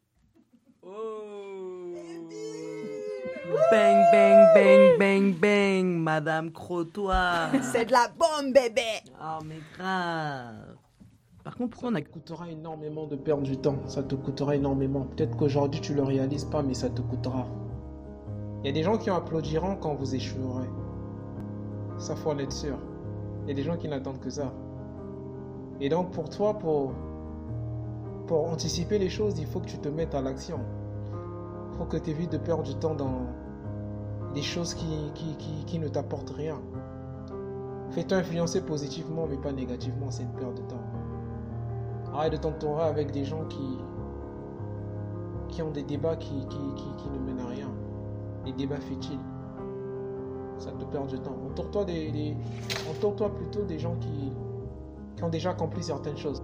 Bang, bang, bang, bang, bang, Madame Crottoir. C'est de la bombe, bébé. Oh, mais grave. Par contre, pourquoi ça te coûtera énormément de perdre du temps. Ça te coûtera énormément. Peut-être qu'aujourd'hui, tu le réalises pas, mais ça te coûtera. Il y a des gens qui applaudiront quand vous échouerez. Ça, faut en être sûr. Il y a des gens qui n'attendent que ça. Et donc, pour toi, pour anticiper les choses, il faut que tu te mettes à l'action. Il faut que tu évites de perdre du temps dans des choses qui ne t'apportent rien. Fais-toi influencer positivement, mais pas négativement, c'est une perte de temps. Arrête de t'entourer avec des gens qui ont des débats qui ne mènent à rien. Des débats futiles. Ça te perd du temps. Entoure-toi plutôt des gens qui ont déjà accompli certaines choses.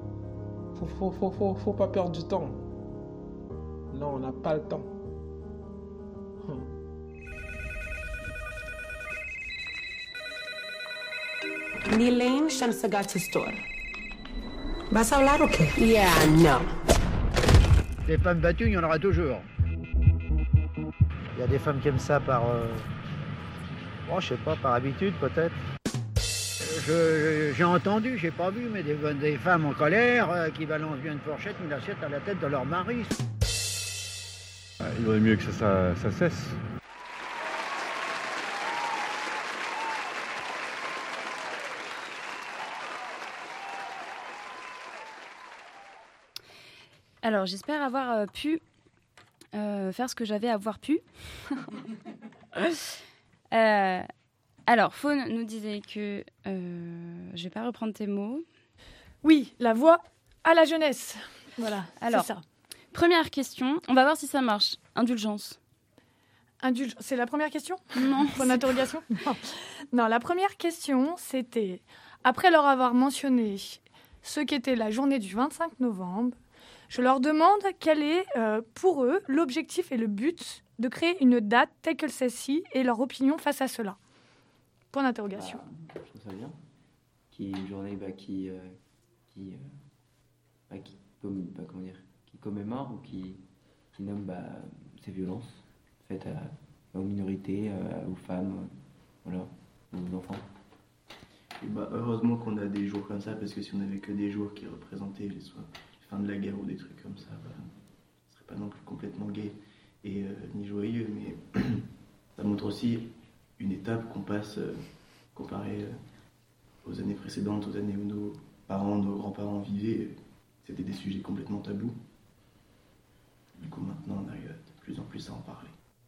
Faut pas perdre du temps. Non, on n'a pas le temps. Ni lane shan sagat store. ¿Vas a hablar o qué? Yeah, no. Les femmes battues, il y en aura toujours. Il y a des femmes qui aiment ça par... je sais pas, par habitude peut-être. J'ai entendu, j'ai pas vu, mais des femmes en colère qui balancent bien une fourchette, une assiette à la tête de leur mari. Il vaudrait mieux que ça cesse. Alors, j'espère avoir pu faire ce que j'avais à avoir pu. Alors, Faune nous disait que... je vais pas reprendre tes mots. Oui, la voix à la jeunesse. Voilà, alors, c'est ça. Première question, on va voir si ça marche. Indulgence. C'est la première question ? Non. Point d'interrogation ? Non, la première question, c'était, après leur avoir mentionné ce qu'était la journée du 25 novembre, je leur demande quel est, pour eux, l'objectif et le but de créer une date telle que celle-ci et leur opinion face à cela. Point d'interrogation. Je trouve ça bien. Une journée qui commémore ou qui nomme ces violences faites aux minorités, aux femmes, voilà, aux enfants. Et heureusement qu'on a des jours comme ça, parce que si on avait que des jours qui représentaient les fins de la guerre ou des trucs comme ça, ce serait pas non plus complètement gai et ni joyeux, mais ça montre aussi une étape qu'on passe comparé aux années précédentes, aux années où nos parents, nos grands-parents vivaient. C'était des sujets complètement tabous. Du coup, maintenant, on arrive de plus en plus à en parler.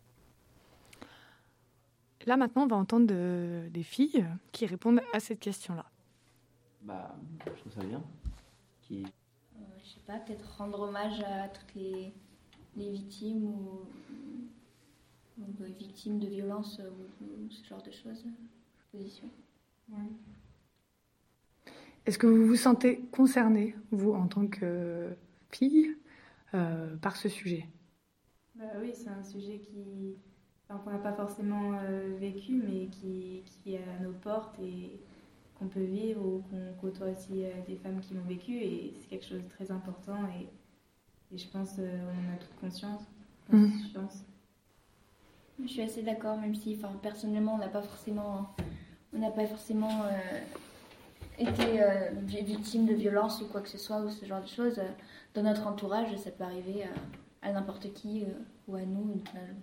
Là, maintenant, on va entendre des filles qui répondent à cette question-là. Je trouve ça bien. Je sais pas, peut-être rendre hommage à toutes les victimes ou victimes de violences ou ce genre de choses. Position. Ouais. Est-ce que vous vous sentez concernée, vous, en tant que fille, par ce sujet ? Oui, c'est un sujet qu'on n'a pas forcément vécu, mais qui est à nos portes et qu'on peut vivre ou qu'on côtoie aussi des femmes qui l'ont vécu. Et c'est quelque chose de très important et je pense qu'on en a toute conscience. Je suis assez d'accord, même si personnellement, on n'a pas forcément été victime de violence ou quoi que ce soit, ou ce genre de choses. Dans notre entourage, ça peut arriver à n'importe qui ou à nous.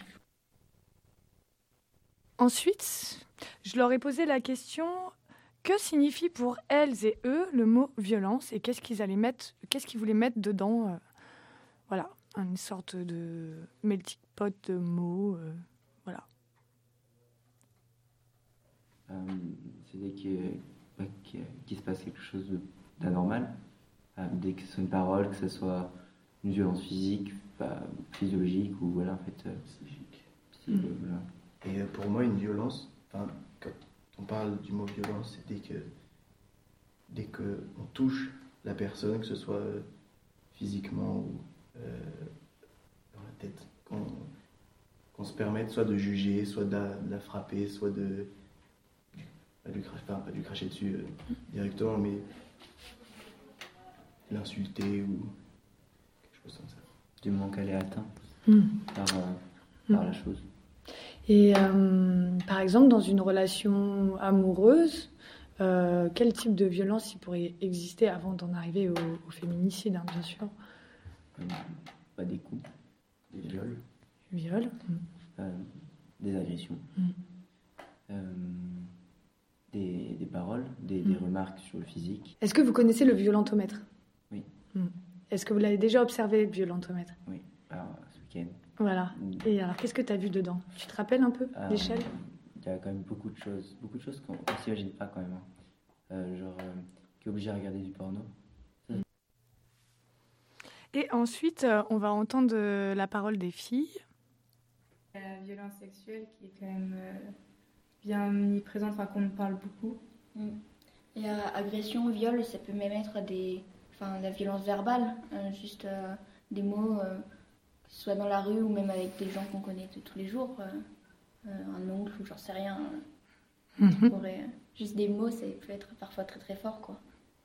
Ensuite, je leur ai posé la question, que signifie pour elles et eux le mot violence et qu'est-ce qu'ils voulaient mettre dedans voilà, une sorte de melting pot de mots, voilà. C'est dès qu'il se passe quelque chose d'anormal, dès que ce soit une parole, que ce soit une violence physique, physiologique ou voilà, en fait, psychique. Voilà. Et pour moi, une violence, quand on parle du mot violence, c'est dès que on touche la personne, que ce soit physiquement ou dans la tête, qu'on se permette soit de juger, soit de la frapper, soit pas de cracher dessus directement, mais l'insulter ou quelque chose comme ça. Du moment qu'elle est atteinte par la chose. Et par exemple, dans une relation amoureuse, quel type de violence il pourrait exister avant d'en arriver au féminicide, bien sûr ? Des coups, des viols. Des agressions. Des paroles, des remarques sur le physique. Est-ce que vous connaissez le violentomètre ? Oui. Est-ce que vous l'avez déjà observé, le violentomètre ? Oui, alors ce week-end. Voilà. Et alors, qu'est-ce que tu as vu dedans ? Tu te rappelles un peu l'échelle ? Il y a quand même beaucoup de choses qu'on ne s'imagine pas quand même. Qui est obligé à regarder du porno. Et ensuite, on va entendre la parole des filles. La violence sexuelle qui est quand même bien omniprésente, qu'on parle beaucoup. Et agression, viol, ça peut même être la violence verbale, juste des mots, que ce soit dans la rue ou même avec des gens qu'on connaît de tous les jours, un oncle ou j'en sais rien. Juste des mots, ça peut être parfois très très fort, quoi.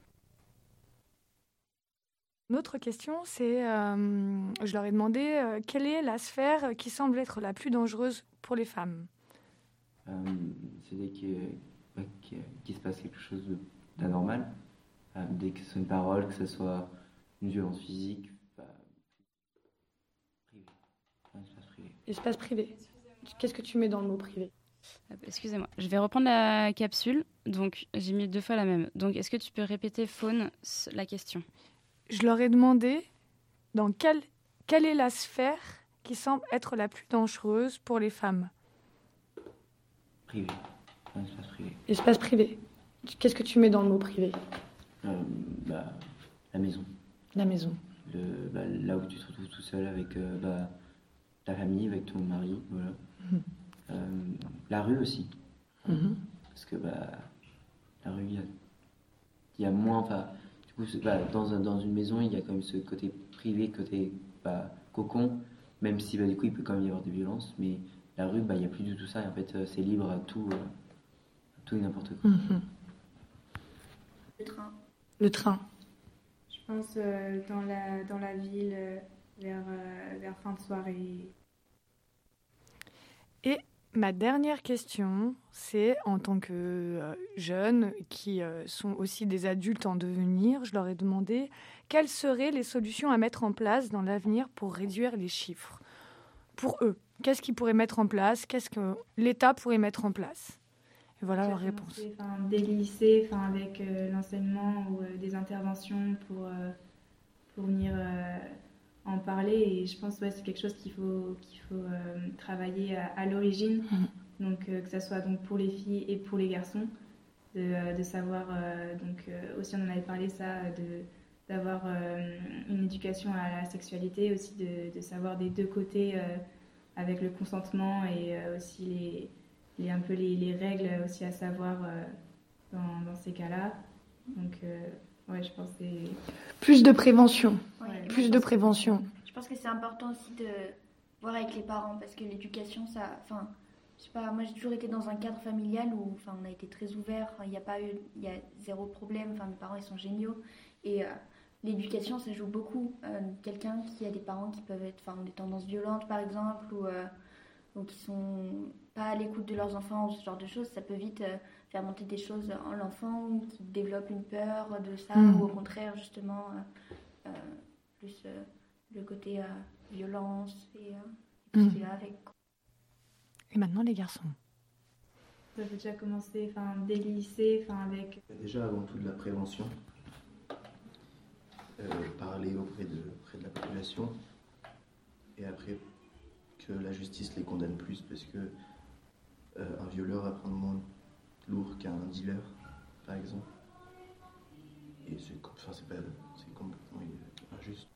Une autre question, c'est, je leur ai demandé quelle est la sphère qui semble être la plus dangereuse pour les femmes. C'est dès qu'il se passe quelque chose d'anormal, dès que ce soit une parole, que ce soit une violence physique, privée. Espace privé. Qu'est-ce que tu mets dans le mot privé? Excusez-moi, je vais reprendre la capsule. Donc, j'ai mis 2 fois la même. Donc, est-ce que tu peux répéter, Faune, la question? Je leur ai demandé dans quelle est la sphère qui semble être la plus dangereuse pour les femmes? Privé. Espace privé. Espace privé. Qu'est-ce que tu mets dans le mot privé? La maison. La maison. Là où tu te retrouves tout seul avec ta famille, avec ton mari, voilà. La rue aussi. Parce que la rue, il y a moins... Du coup, dans une maison, il y a quand même ce côté privé, côté cocon, même si du coup, il peut quand même y avoir des violences, mais la rue, il n'y a plus du tout ça, et en fait, c'est libre à tout et n'importe quoi. Le train. Je pense dans la ville, vers fin de soirée. Et ma dernière question, c'est en tant que jeunes qui sont aussi des adultes en devenir, je leur ai demandé quelles seraient les solutions à mettre en place dans l'avenir pour réduire les chiffres. Pour eux, qu'est-ce qu'ils pourraient mettre en place? Qu'est-ce que l'État pourrait mettre en place? Et voilà leur réponse. Des lycées, avec l'enseignement ou des interventions pour venir en parler. Et je pense que c'est quelque chose qu'il faut travailler à l'origine. Donc que ça soit donc pour les filles et pour les garçons, de savoir, aussi on en avait parlé ça, d'avoir une éducation à la sexualité, aussi de savoir des deux côtés avec le consentement et aussi un peu les règles aussi à savoir dans ces cas-là. Donc je pense que c'est... Plus de prévention. Ouais, Plus de prévention. Je pense que c'est important aussi de voir avec les parents parce que l'éducation, ça... je sais pas, moi j'ai toujours été dans un cadre familial où on a été très ouvert, il y a zéro problème, mes parents ils sont géniaux et l'éducation ça joue beaucoup. Quelqu'un qui a des parents qui peuvent être des tendances violentes par exemple ou qui sont pas à l'écoute de leurs enfants ou ce genre de choses, ça peut vite faire monter des choses en l'enfant qui développe une peur de ça ou au contraire justement plus le côté violence et tout ce qui va avec. Et maintenant les garçons. Ça peut déjà commencer dès le lycée, avec... Déjà avant tout de la prévention, parler auprès de la population et après que la justice les condamne plus parce que un violeur va prendre moins lourd qu'un dealer par exemple et c'est complètement injuste.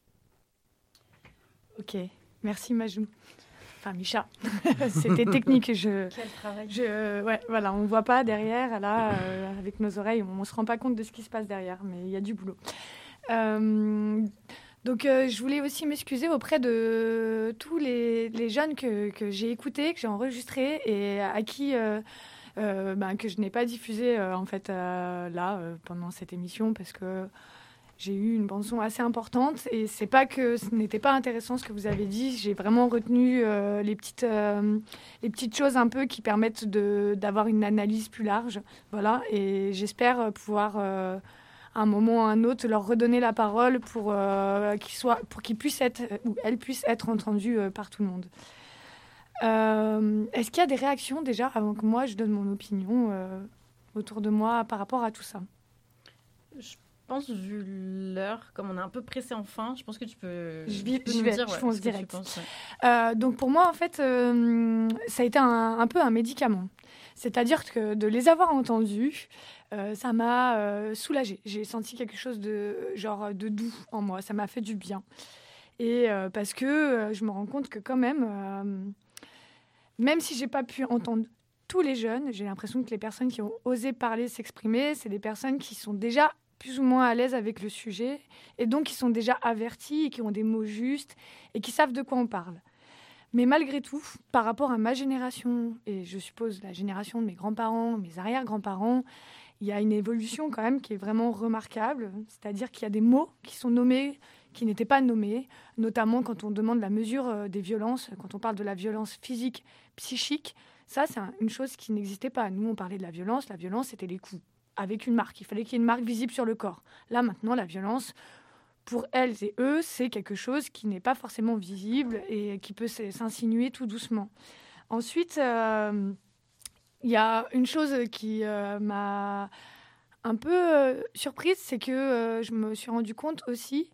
Ok, merci Majou. Micha, c'était technique. Quel travail. On ne voit pas derrière, là, avec nos oreilles, on ne se rend pas compte de ce qui se passe derrière, mais il y a du boulot. Donc, je voulais aussi m'excuser auprès de tous les jeunes que j'ai écoutés, que j'ai enregistrés et à qui que je n'ai pas diffusé pendant cette émission parce que j'ai eu une bande-son assez importante et c'est pas que ce n'était pas intéressant ce que vous avez dit. J'ai vraiment retenu les petites choses un peu qui permettent d'avoir une analyse plus large. Voilà, et j'espère pouvoir à un moment ou à un autre leur redonner la parole pour qu'ils puissent être ou elles puissent être entendues par tout le monde. Est-ce qu'il y a des réactions déjà avant que moi je donne mon opinion autour de moi par rapport à tout ça? Je pense, vu l'heure, comme on est un peu pressé en fin, je pense que tu peux je fonce direct. Donc pour moi, en fait, ça a été un peu un médicament. C'est-à-dire que de les avoir entendus, ça m'a soulagée. J'ai senti quelque chose de doux en moi. Ça m'a fait du bien. Et parce que je me rends compte que quand même si j'ai pas pu entendre tous les jeunes, j'ai l'impression que les personnes qui ont osé parler, s'exprimer, c'est des personnes qui sont déjà plus ou moins à l'aise avec le sujet et donc qui sont déjà avertis et qui ont des mots justes et qui savent de quoi on parle. Mais malgré tout, par rapport à ma génération et je suppose la génération de mes grands-parents, mes arrière-grands-parents, il y a une évolution quand même qui est vraiment remarquable. C'est-à-dire qu'il y a des mots qui sont nommés, qui n'étaient pas nommés, notamment quand on demande la mesure des violences, quand on parle de la violence physique, psychique. Ça, c'est une chose qui n'existait pas. Nous, on parlait de la violence c'était les coups. Avec une marque. Il fallait qu'il y ait une marque visible sur le corps. Là, maintenant, la violence, pour elles et eux, c'est quelque chose qui n'est pas forcément visible et qui peut s'insinuer tout doucement. Ensuite, il y a une chose qui m'a un peu surprise, c'est que je me suis rendu compte aussi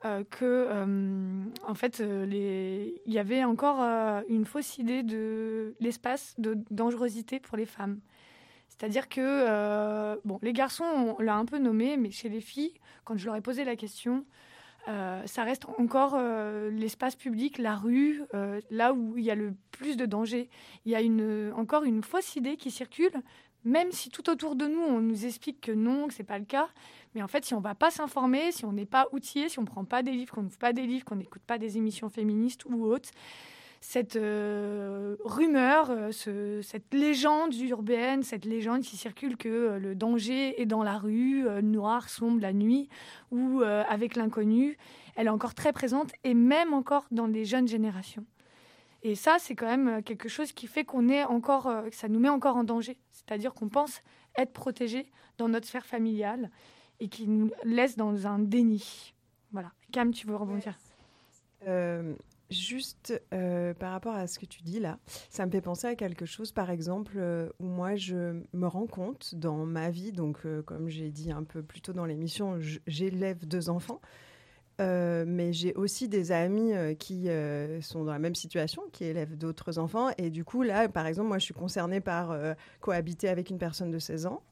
en fait, il y avait encore une fausse idée de l'espace de dangerosité pour les femmes. C'est-à-dire que, les garçons, on l'a un peu nommé, mais chez les filles, quand je leur ai posé la question, ça reste encore l'espace public, la rue, là où il y a le plus de danger. Il y a encore une fausse idée qui circule, même si tout autour de nous, on nous explique que non, que ce n'est pas le cas. Mais en fait, si on ne va pas s'informer, si on n'est pas outillé, si on ne prend pas des livres, qu'on n'ouvre pas des livres, qu'on n'écoute pas des émissions féministes ou autres, cette rumeur, cette légende urbaine, cette légende qui circule que le danger est dans la rue, noir, sombre, la nuit, ou avec l'inconnu, elle est encore très présente, et même encore dans les jeunes générations. Et ça, c'est quand même quelque chose qui fait que ça nous met encore en danger. C'est-à-dire qu'on pense être protégé dans notre sphère familiale et qui nous laisse dans un déni. Voilà. Cam, tu veux rebondir ? Juste par rapport à ce que tu dis là, ça me fait penser à quelque chose, par exemple, où moi je me rends compte dans ma vie, donc comme j'ai dit un peu plus tôt dans l'émission, j'élève 2 enfants. Mais j'ai aussi des amis qui sont dans la même situation, qui élèvent d'autres enfants. Et du coup, là, par exemple, moi, je suis concernée par cohabiter avec une personne de 16 ans.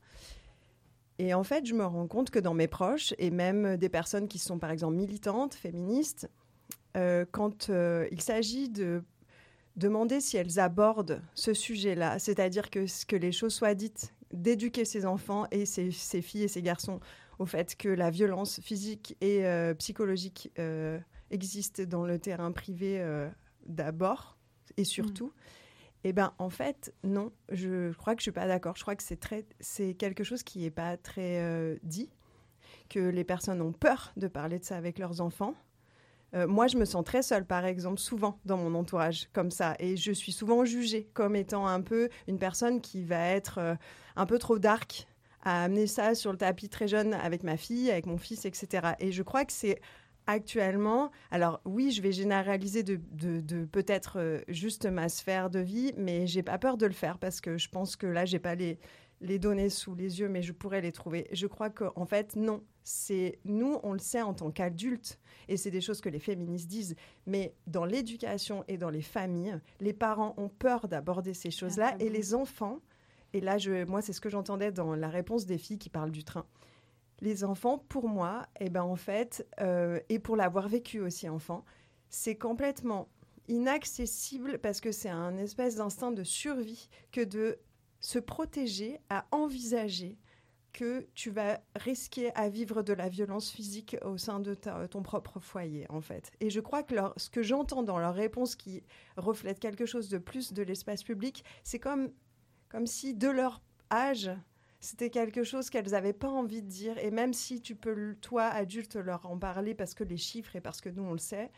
Et en fait, je me rends compte que dans mes proches, et même des personnes qui sont, par exemple, militantes, féministes, quand il s'agit de demander si elles abordent ce sujet-là, c'est-à-dire que les choses soient dites, d'éduquer ses enfants et ses filles et ses garçons au fait que la violence physique et psychologique existe dans le terrain privé d'abord et surtout, et ben en fait non, je crois que je suis pas d'accord. Je crois que c'est quelque chose qui est pas très dit, que les personnes ont peur de parler de ça avec leurs enfants. Moi, je me sens très seule, par exemple, souvent dans mon entourage, comme ça. Et je suis souvent jugée comme étant un peu une personne qui va être un peu trop dark, à amener ça sur le tapis très jeune avec ma fille, avec mon fils, etc. Et je crois que c'est actuellement... Alors oui, je vais généraliser de peut-être juste ma sphère de vie, mais j'ai pas peur de le faire parce que je pense que là, j'ai pas les données sous les yeux, mais je pourrais les trouver. Je crois qu'en fait, non. Nous, on le sait en tant qu'adultes, et c'est des choses que les féministes disent, mais dans l'éducation et dans les familles, les parents ont peur d'aborder ces choses-là, et les enfants, et là, moi, c'est ce que j'entendais dans la réponse des filles qui parlent du train. Les enfants, pour moi, en fait, et pour l'avoir vécu aussi enfant, c'est complètement inaccessible parce que c'est un espèce d'instinct de survie que de se protéger, à envisager que tu vas risquer à vivre de la violence physique au sein de ton propre foyer, en fait. Et je crois que ce que j'entends dans leur réponse qui reflète quelque chose de plus de l'espace public, c'est comme si, de leur âge, c'était quelque chose qu'elles n'avaient pas envie de dire. Et même si tu peux, toi, adulte, leur en parler parce que les chiffres et parce que nous, on le sait,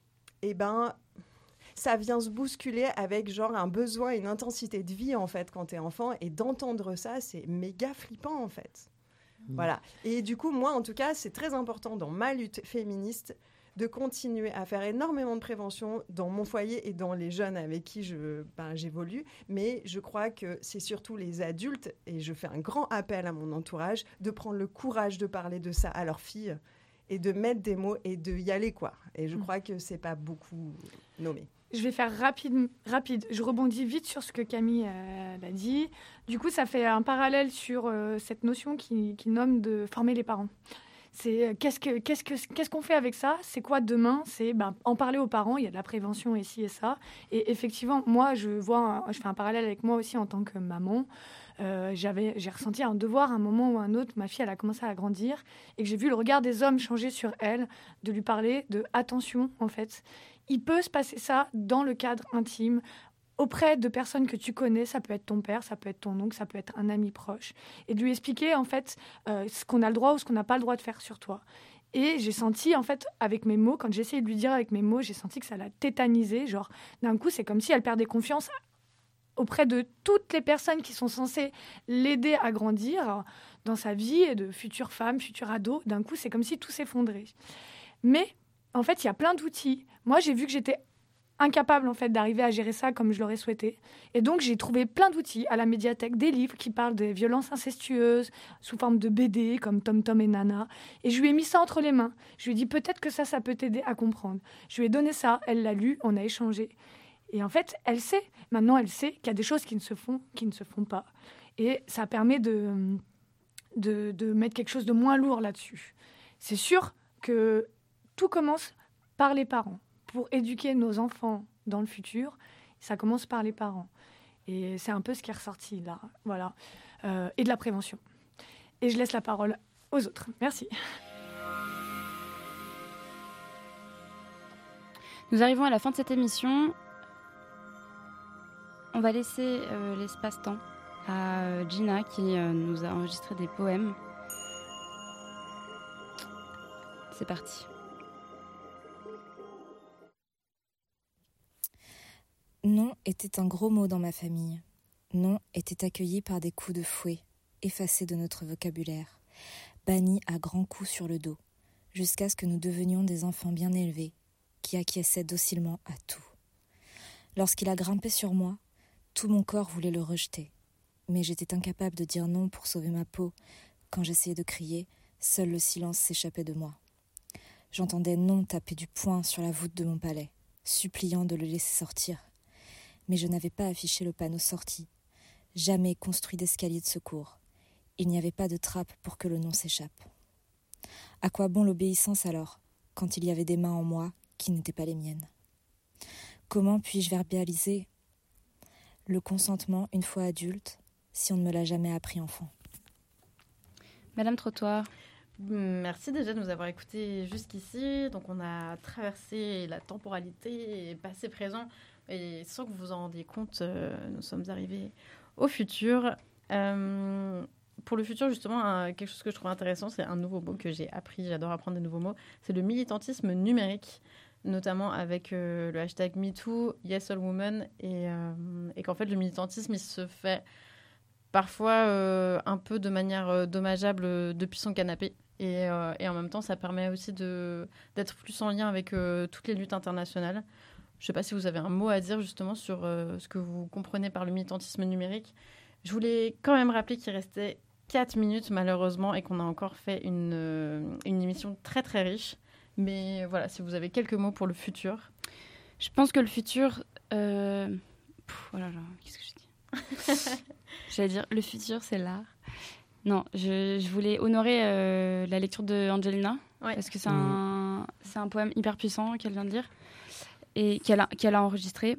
ça vient se bousculer avec genre un besoin, une intensité de vie, en fait, quand t'es enfant. Et d'entendre ça, c'est méga flippant, en fait. Voilà. Et du coup, moi, en tout cas, c'est très important dans ma lutte féministe de continuer à faire énormément de prévention dans mon foyer et dans les jeunes avec qui j'évolue. Mais je crois que c'est surtout les adultes, et je fais un grand appel à mon entourage, de prendre le courage de parler de ça à leurs filles et de mettre des mots et de y aller, quoi. Et je crois que c'est pas beaucoup nommé. Je vais faire rapide. Je rebondis vite sur ce que Camille a dit. Du coup, ça fait un parallèle sur cette notion qui nomme de former les parents. C'est qu'est-ce qu'on fait avec ça ? C'est quoi demain ? C'est en parler aux parents. Il y a de la prévention ici et ça. Et effectivement, moi, je fais un parallèle avec moi aussi en tant que maman. J'ai ressenti un devoir à un moment ou à un autre. Ma fille, elle a commencé à grandir et que j'ai vu le regard des hommes changer sur elle, de lui parler de attention, en fait. Il peut se passer ça dans le cadre intime, auprès de personnes que tu connais. Ça peut être ton père, ça peut être ton oncle, ça peut être un ami proche. Et de lui expliquer, en fait, ce qu'on a le droit ou ce qu'on n'a pas le droit de faire sur toi. Et j'ai senti, en fait, avec mes mots, quand j'ai essayé de lui dire avec mes mots, j'ai senti que ça l'a tétanisée. Genre, d'un coup, c'est comme si elle perdait confiance auprès de toutes les personnes qui sont censées l'aider à grandir dans sa vie, et de futures femmes, futurs ados. D'un coup, c'est comme si tout s'effondrait. Mais en fait, il y a plein d'outils. Moi, j'ai vu que j'étais incapable en fait d'arriver à gérer ça comme je l'aurais souhaité. Et donc, j'ai trouvé plein d'outils à la médiathèque, des livres qui parlent des violences incestueuses sous forme de BD comme Tom Tom et Nana. Et je lui ai mis ça entre les mains. Je lui ai dit peut-être que ça peut t'aider à comprendre. Je lui ai donné ça, elle l'a lu, on a échangé. Et en fait, elle sait. Maintenant, elle sait qu'il y a des choses qui ne se font pas. Et ça permet de mettre quelque chose de moins lourd là-dessus. C'est sûr que tout commence par les parents. Pour éduquer nos enfants dans le futur, ça commence par les parents. Et c'est un peu ce qui est ressorti là. Voilà. Et de la prévention. Et je laisse la parole aux autres. Merci. Nous arrivons à la fin de cette émission. On va laisser l'espace-temps à Gina qui nous a enregistré des poèmes. C'est parti. Non était un gros mot dans ma famille. Non était accueilli par des coups de fouet, effacés de notre vocabulaire, bannis à grands coups sur le dos, jusqu'à ce que nous devenions des enfants bien élevés, qui acquiesçaient docilement à tout. Lorsqu'il a grimpé sur moi, tout mon corps voulait le rejeter, mais j'étais incapable de dire non pour sauver ma peau. Quand j'essayais de crier, seul le silence s'échappait de moi. J'entendais non taper du poing sur la voûte de mon palais, suppliant de le laisser sortir. Mais je n'avais pas affiché le panneau sortie, jamais construit d'escalier de secours. Il n'y avait pas de trappe pour que le nom s'échappe. À quoi bon l'obéissance alors, quand il y avait des mains en moi qui n'étaient pas les miennes? Comment puis-je verbaliser le consentement une fois adulte, si on ne me l'a jamais appris enfant? Madame Trottoir. Merci déjà de nous avoir écoutés jusqu'ici. Donc on a traversé la temporalité, passé, présent. Et sans que vous vous en rendiez compte, nous sommes arrivés au futur. Pour le futur, justement, quelque chose que je trouve intéressant, c'est un nouveau mot que j'ai appris. J'adore apprendre des nouveaux mots. C'est le militantisme numérique, notamment avec le hashtag MeToo, YesAllWomen. Et qu'en fait, le militantisme, il se fait parfois un peu de manière dommageable depuis son canapé. Et en même temps, ça permet aussi d'être plus en lien avec toutes les luttes internationales. Je ne sais pas si vous avez un mot à dire justement sur ce que vous comprenez par le militantisme numérique. Je voulais quand même rappeler qu'il restait 4 minutes malheureusement et qu'on a encore fait une émission très très riche. Mais voilà, si vous avez quelques mots pour le futur. Je pense que le futur... Oh là là, qu'est-ce que je dis? J'allais dire, le futur c'est l'art. Non, je voulais honorer la lecture de Angelina, parce que c'est un poème hyper puissant qu'elle vient de lire. Et qu'elle a enregistré.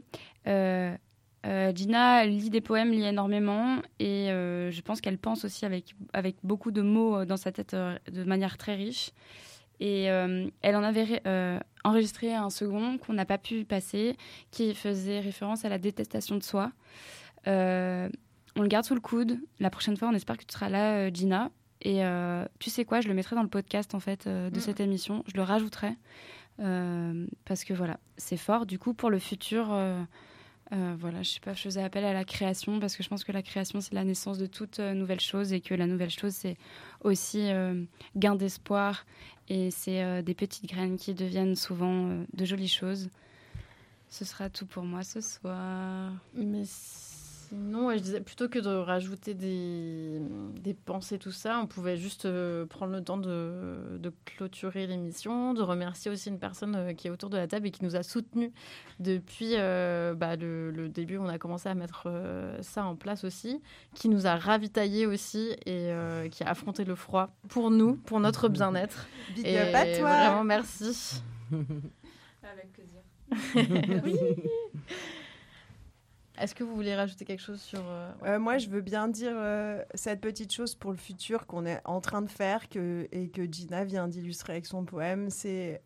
Gina lit des poèmes, lit énormément, et je pense qu'elle pense aussi avec beaucoup de mots dans sa tête de manière très riche. Et elle en avait enregistré un second qu'on n'a pas pu passer, qui faisait référence à la détestation de soi. On le garde sous le coude. La prochaine fois, on espère que tu seras là, Gina. Et tu sais quoi, je le mettrai dans le podcast en fait, de cette émission. Je le rajouterai. Parce que voilà, c'est fort. Du coup, pour le futur, voilà, je sais pas, je faisais appel à la création parce que je pense que la création, c'est la naissance de toute nouvelle chose et que la nouvelle chose, c'est aussi gain d'espoir et c'est des petites graines qui deviennent souvent de jolies choses. Ce sera tout pour moi ce soir. Mais sinon, je disais, plutôt que de rajouter des pensées, tout ça, on pouvait juste prendre le temps de clôturer l'émission, de remercier aussi une personne qui est autour de la table et qui nous a soutenus depuis le début. On a commencé à mettre ça en place aussi, qui nous a ravitaillés aussi et qui a affronté le froid pour nous, pour notre bien-être. Big up à toi. Vraiment, merci. Avec plaisir. Oui. Est-ce que vous voulez rajouter quelque chose sur... Moi, je veux bien dire cette petite chose pour le futur qu'on est en train de faire et que Gina vient d'illustrer avec son poème, c'est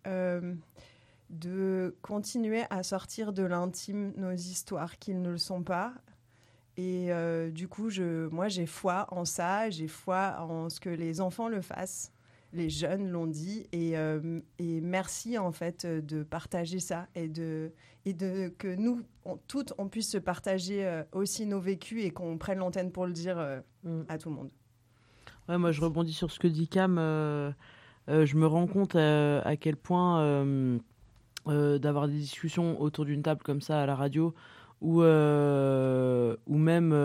de continuer à sortir de l'intime nos histoires qui ne le sont pas. Et du coup, moi, j'ai foi en ça, j'ai foi en ce que les enfants le fassent. Les jeunes l'ont dit et merci en fait de partager ça et que nous toutes on puisse se partager aussi nos vécus et qu'on prenne l'antenne pour le dire à tout le monde. Ouais, moi je rebondis sur ce que dit Cam. je me rends compte à quel point d'avoir des discussions autour d'une table comme ça à la radio ou même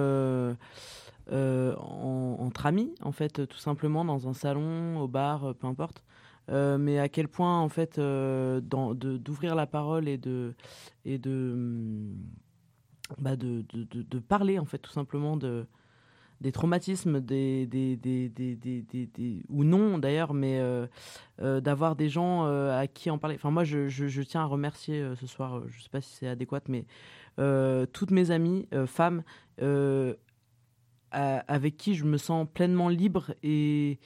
entre amis, en fait, tout simplement dans un salon, au bar, peu importe. Mais à quel point, en fait, d'ouvrir la parole et de parler, en fait, tout simplement des traumatismes, ou non d'ailleurs, mais d'avoir des gens à qui en parler. Enfin, moi, je tiens à remercier ce soir, je ne sais pas si c'est adéquat, mais toutes mes amies femmes avec qui je me sens pleinement libre et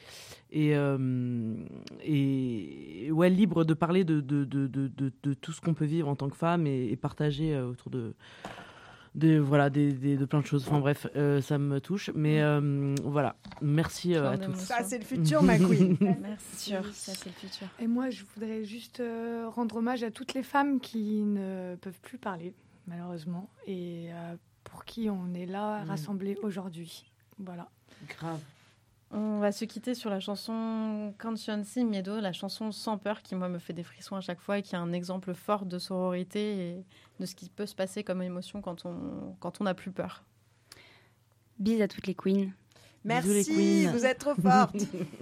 ouais, libre de parler de tout ce qu'on peut vivre en tant que femme et partager autour de plein de choses. Enfin bref, ça me touche. Mais voilà, merci à tous. Ça, c'est le futur, ma queen. Merci, ça c'est le futur. Et moi, je voudrais juste rendre hommage à toutes les femmes qui ne peuvent plus parler, malheureusement, et pour qui on est là, rassemblés aujourd'hui. Voilà. Grave. On va se quitter sur la chanson Canción Sin Miedo, la chanson sans peur qui, moi, me fait des frissons à chaque fois et qui est un exemple fort de sororité et de ce qui peut se passer comme émotion quand on n'a plus peur. Bis à toutes les queens. Merci, bisous les queens. Vous êtes trop fortes.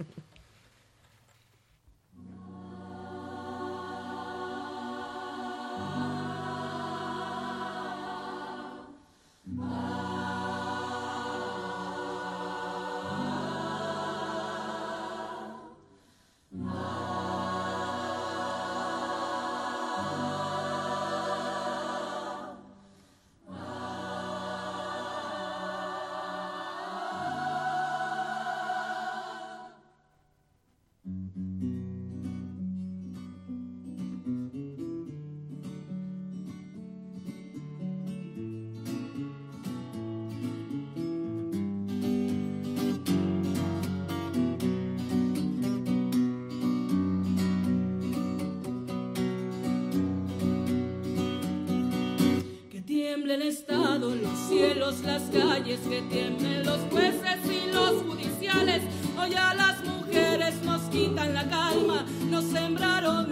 El Estado, los cielos, las calles, que tiemblen los jueces y los judiciales. Hoy a las mujeres nos quitan la calma, nos sembraron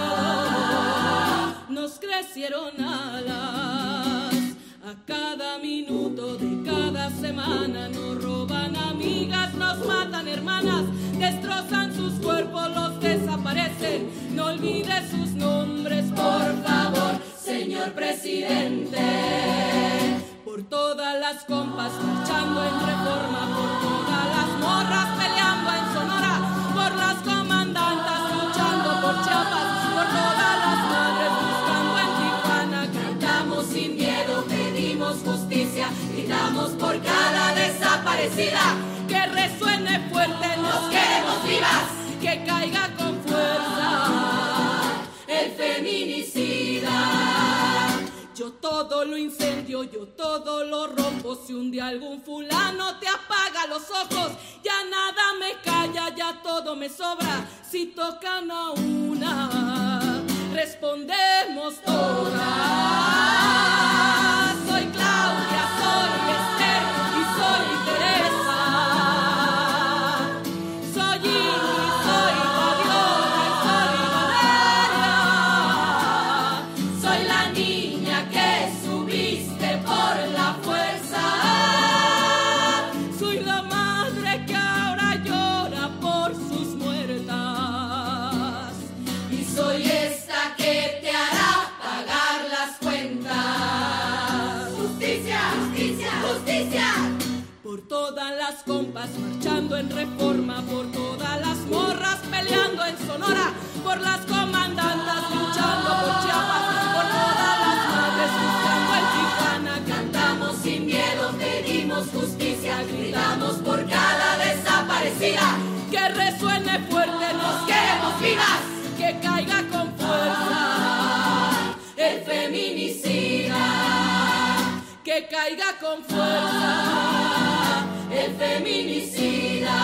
miedo, nos crecieron alas. A cada minuto de cada semana nos roban amigas, nos matan hermanas, destrozan sus cuerpos, los desaparecen. No olvide sus nombres, por favor, señor presidente. Por todas las compas marchando en Reforma, por todas las morras peleando en Sonora, por las comandantas luchando por Chiapas, por todas las madres buscando en Tijuana. Cantamos sin miedo, pedimos justicia, gritamos por cada desaparecida. Que resuene fuerte, nos queremos vivas, que caiga con fuerza el feminicida. Yo todo lo incendio, yo todo lo rompo. Si un día algún fulano te apaga los ojos, ya nada me calla, ya todo me sobra. Si tocan a una, respondemos todas. Soy Claudia, soy Esther y soy Teresa. Soy Ingrid, soy Fabiola y soy Valeria. Soy la niña que subiste por la fuerza. Soy la madre que ahora llora por sus muertas. Y soy esta que te hará pagar las cuentas. Justicia, justicia, justicia. Por todas las compas marchando en Reforma, por todas las morras peleando en Sonora, por las comandantas luchando por Chiapas, por todas las madres buscando en Tijuana. Cantamos sin miedo, pedimos justicia, gritamos por cada desaparecida. Que resuene fuerte, nos queremos vivas, que caiga con fuerza el feminicida. Que caiga con fuerza el feminicida.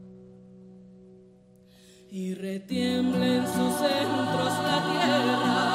Y retiembla en sus centros la tierra.